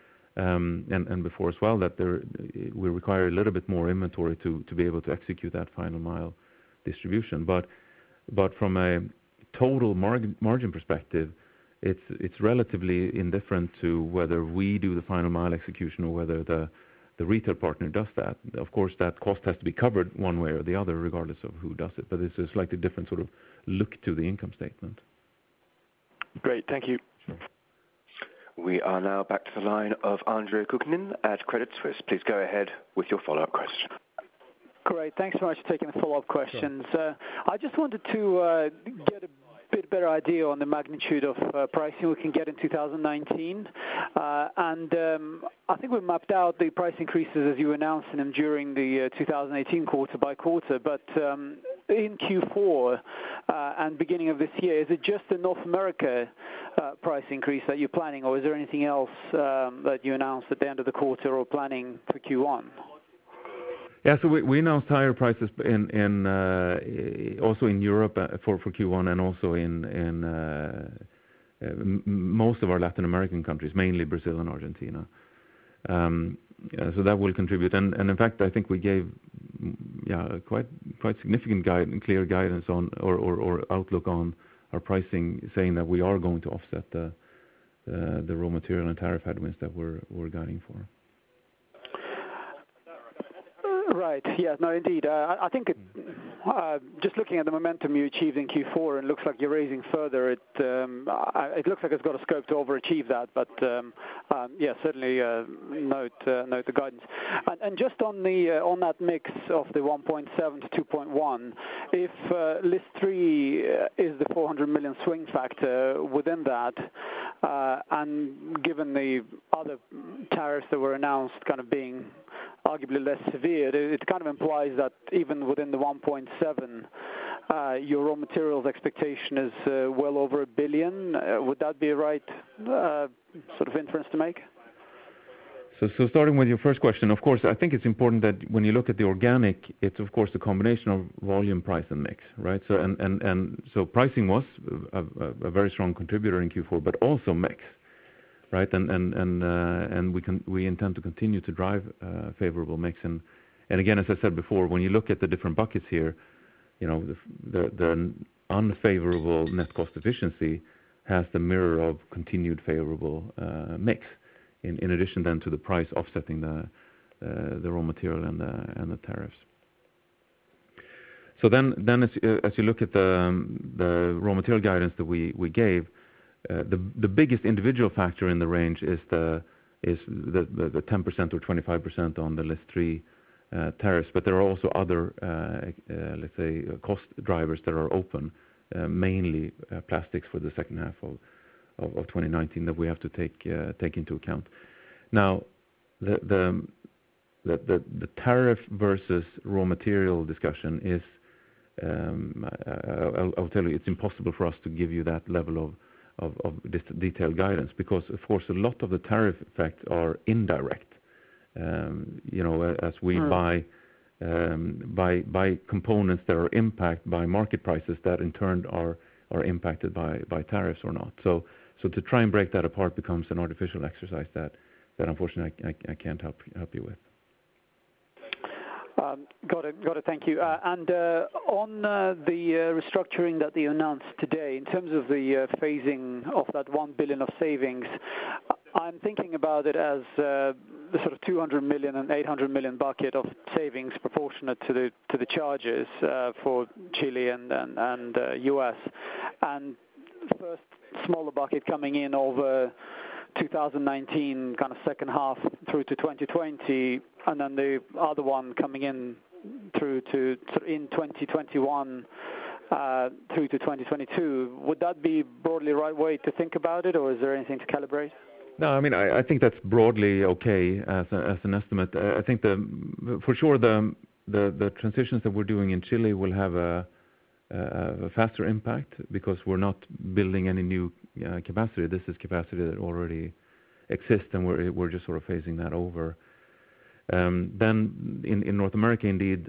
And before as well, that we require a little bit more inventory to be able to execute that final mile distribution. But from a total margin perspective, it's relatively indifferent to whether we do the final mile execution or whether the retail partner does that. Of course, that cost has to be covered one way or the other, regardless of who does it. But it's a slightly different sort of look to the income statement. Great, thank you. Sure. We are now back to the line of Andre Kukhnin at Credit Suisse. Please go ahead with your follow-up question. Great, thanks so much for taking the follow-up questions. Sure. I just wanted to get a bit better idea on the magnitude of pricing we can get in 2019. I think we mapped out the price increases as you announced them during the 2018 quarter by quarter, but in Q4 and beginning of this year, is it just the North America price increase that you're planning, or is there anything else that you announced at the end of the quarter or planning for Q1? Yeah, so we announced higher prices in also in Europe for Q1 and also in most of our Latin American countries, mainly Brazil and Argentina. So that will contribute. And in fact, I think we gave quite significant clear guidance on or outlook on our pricing, saying that we are going to offset the raw material and tariff headwinds that we're guiding for. Right. Yeah. No, indeed. I think just looking at the momentum you achieved in Q4, and looks like you're raising further. It looks like it's got a scope to overachieve that. But yeah, certainly note the guidance. And just on that mix of the 1.7 to 2.1, if list 3 is the 400 million swing factor within that, and given the other tariffs that were announced kind of being arguably less severe, it kind of implies that even within the 1.7, your raw materials expectation is well over 1 billion. Would that be a right sort of inference to make? So starting with your first question, of course, I think it's important that when you look at the organic, it's of course a combination of volume, price, and mix, right? So and so pricing was a very strong contributor in Q4, but also mix. Right, and we intend to continue to drive favorable mix, and again, as I said before, when you look at the different buckets here, you know, the unfavorable net cost efficiency has the mirror of continued favorable mix, in addition then to the price offsetting the raw material and the tariffs. So then as you look at the raw material guidance that we gave. The biggest individual factor in the range is the 10% or 25% on the list 3 tariffs, but there are also other let's say cost drivers that are open, mainly plastics for the second half of 2019 that we have to take into account. Now, the tariff versus raw material discussion is I'll tell you, it's impossible for us to give you that level of this detailed guidance, because of course a lot of the tariff effects are indirect. You know, as we buy components that are impacted by market prices that in turn are impacted by tariffs or not. So to try and break that apart becomes an artificial exercise that unfortunately I can't help you with. Got it. Thank you. And on the restructuring that you announced today, in terms of the phasing of that 1 billion of savings, I'm thinking about it as the sort of 200 million and 800 million bucket of savings proportionate to the charges for Chile and US, and first smaller bucket coming in over 2019, kind of second half through to 2020, and then the other one coming in through to in 2021 through to 2022. Would that be broadly the right way to think about it, or is there anything to calibrate? No, I mean I think that's broadly okay as an estimate. I think for sure the transitions that we're doing in Chile will have a faster impact because we're not building any new capacity. This is capacity that already exists, and we're just sort of phasing that over. Then in North America, indeed,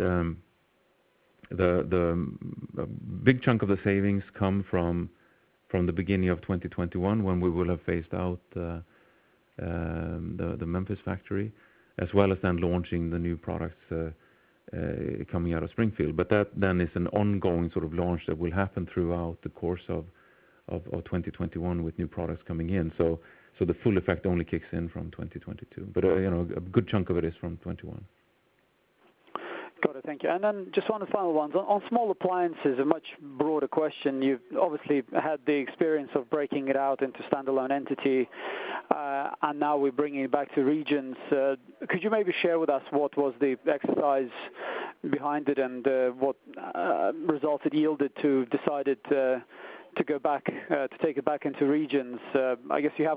the big chunk of the savings come from the beginning of 2021, when we will have phased out the Memphis factory, as well as then launching the new products coming out of Springfield. But that then is an ongoing sort of launch that will happen throughout the course of 2021 with new products coming in. So the full effect only kicks in from 2022. But you know, a good chunk of it is from 21. Got it, thank you. And then just one of the final ones. On small appliances, a much broader question. You've obviously had the experience of breaking it out into standalone entity, and now we're bringing it back to regions. Could you maybe share with us what was the exercise behind it, and what results it yielded to decided to go back, to take it back into regions? I guess you have got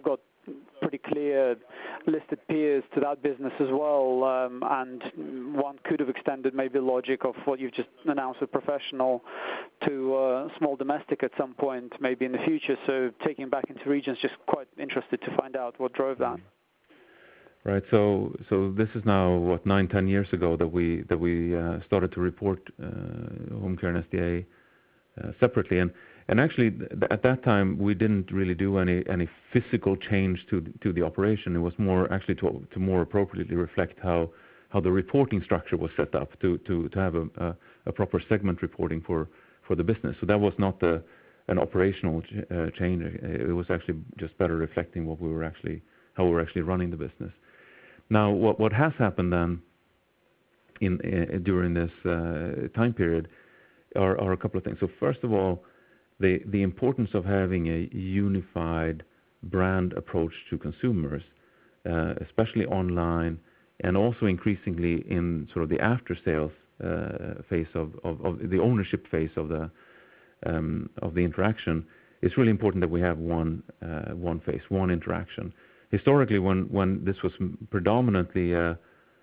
pretty clear listed peers to that business as well, and one could have extended maybe the logic of what you've just announced with Professional to small domestic at some point, maybe in the future. So taking back into regions, just quite interested to find out what drove that. Right. So this is now 9-10 years ago that we started to report home care and SDA separately, and actually at that time we didn't really do any physical change to the operation. It was more actually to more appropriately reflect how the reporting structure was set up to have a proper segment reporting for the business. So that was not an operational change. It was actually just better reflecting how we were actually running the business. Now, what has happened then during this time period are a couple of things. So first of all, the importance of having a unified brand approach to consumers, especially online, and also increasingly in sort of the after sales phase of the ownership phase of the interaction. It's really important that we have one face, one interaction. Historically, when this was predominantly a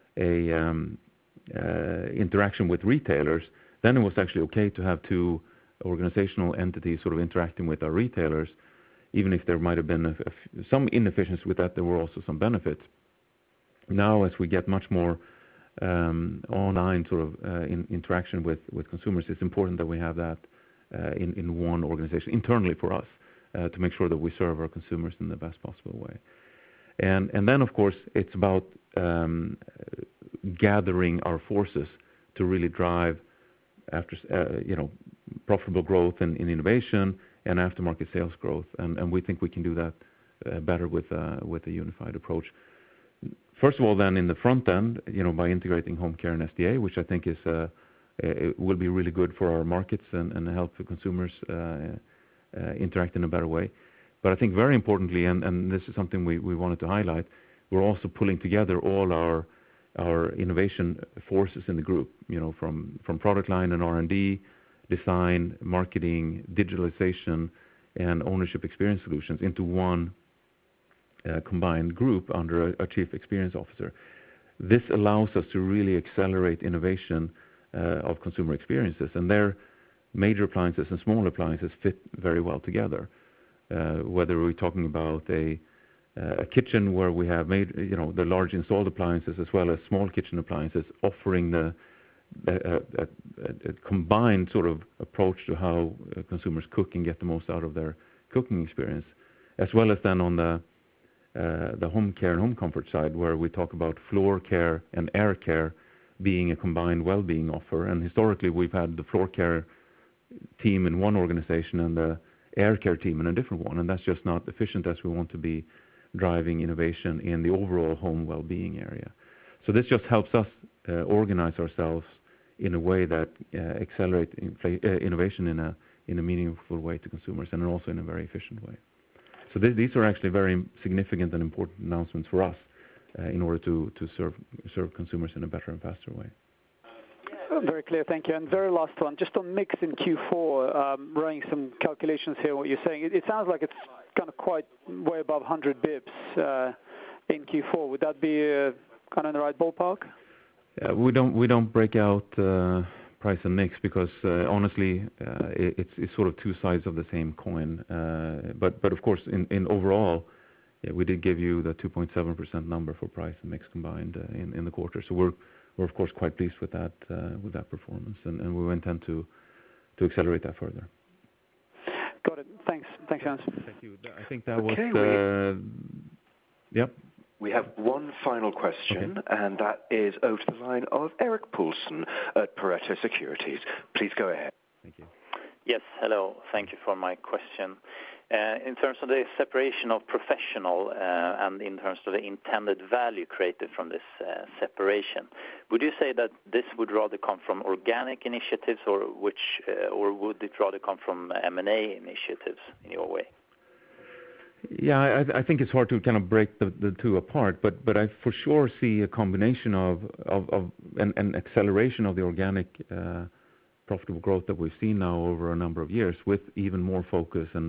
interaction with retailers, then it was actually okay to have two organizational entities sort of interacting with our retailers, even if there might have been some inefficiency with that. There were also some benefits. Now, as we get much more online sort of interaction with consumers, it's important that we have that in one organization internally for us to make sure that we serve our consumers in the best possible way. And then, of course, it's about gathering our forces to really drive after profitable growth in innovation and aftermarket sales growth, and we think we can do that better with a unified approach. First of all, then in the front end, by integrating home care and SDA, which I think is it will be really good for our markets and help the consumers interact in a better way. But I think very importantly, and this is something we wanted to highlight, we're also pulling together all our innovation forces in the group, from product line and R&D, design, marketing, digitalization, and ownership experience solutions into one combined group under a chief experience officer. This allows us to really accelerate innovation of consumer experiences, and their major appliances and small appliances fit very well together. Whether we're talking about a kitchen where we have made the large installed appliances as well as small kitchen appliances, offering a combined sort of approach to how consumers cook and get the most out of their cooking experience, as well as then on the home care and home comfort side, where we talk about floor care and air care being a combined well-being offer. And historically, we've had the floor care team in one organization and the air care team in a different one, and that's just not efficient as we want to be driving innovation in the overall home well-being area. So this just helps us organize ourselves in a way that accelerates innovation in a meaningful way to consumers, and also in a very efficient way. So these are actually very significant and important announcements for us in order to serve consumers in a better and faster way. Very clear, thank you. And very last one, just on mix in Q4, running some calculations here, what you're saying, it sounds like it's kind of quite way above 100 bips in Q4. Would that be kind of in the right ballpark? We don't break out price and mix because honestly, it's sort of two sides of the same coin. But of course, in overall, we did give you the 2.7% number for price and mix combined in the quarter. So we're of course quite pleased with that performance, and we intend to accelerate that further. Got it. Thanks, Hans. Thank you. I think that was. Yep. We have one final question, and that is over to the line of Erik Paulsson at Pareto Securities. Please go ahead. Thank you. Yes, hello. Thank you for my question. In terms of the separation of Professional and in terms of the intended value created from this separation, would you say that this would rather come from organic initiatives, or would it rather come from M&A initiatives in your way? Yeah, I think it's hard to kind of break the two apart, but I for sure see a combination of an acceleration of the organic profitable growth that we've seen now over a number of years, with even more focus and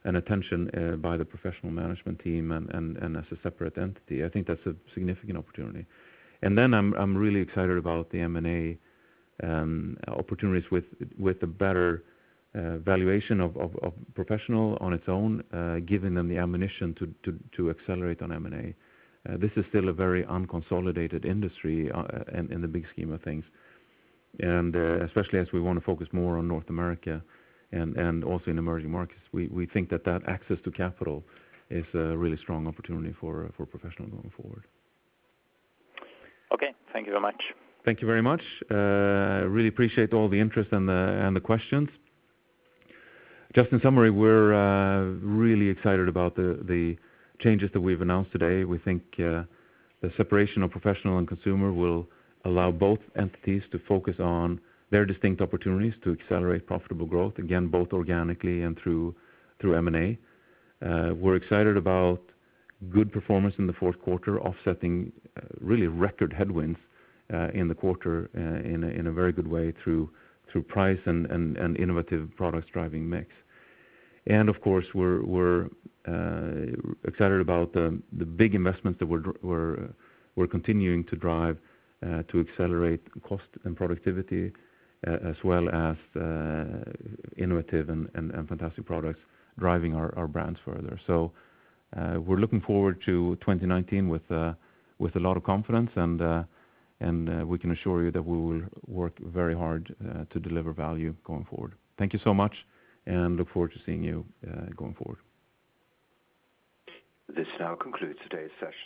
and attention by the professional management team and as a separate entity. I think that's a significant opportunity. And then I'm really excited about the M&A opportunities with a better valuation of professional on its own, giving them the ammunition to accelerate on M&A. This is still a very unconsolidated industry in the big scheme of things. And especially as we want to focus more on North America and also in emerging markets, we think that access to capital is a really strong opportunity for professional going forward. Okay, thank you very much. Thank you very much. Really appreciate all the interest and the questions. Just in summary, we're really excited about the changes that we've announced today. We think the separation of professional and consumer will allow both entities to focus on their distinct opportunities to accelerate profitable growth, again, both organically and through M&A. We're excited about good performance in the fourth quarter, offsetting really record headwinds in the quarter in a very good way through price and innovative products driving mix. And of course, we're excited about the big investments that we're continuing to drive to accelerate cost and productivity, as well as innovative and fantastic products driving our brands further. So we're looking forward to 2019 with a lot of confidence, and we can assure you that we will work very hard to deliver value going forward. Thank you so much, and look forward to seeing you going forward. This now concludes today's session.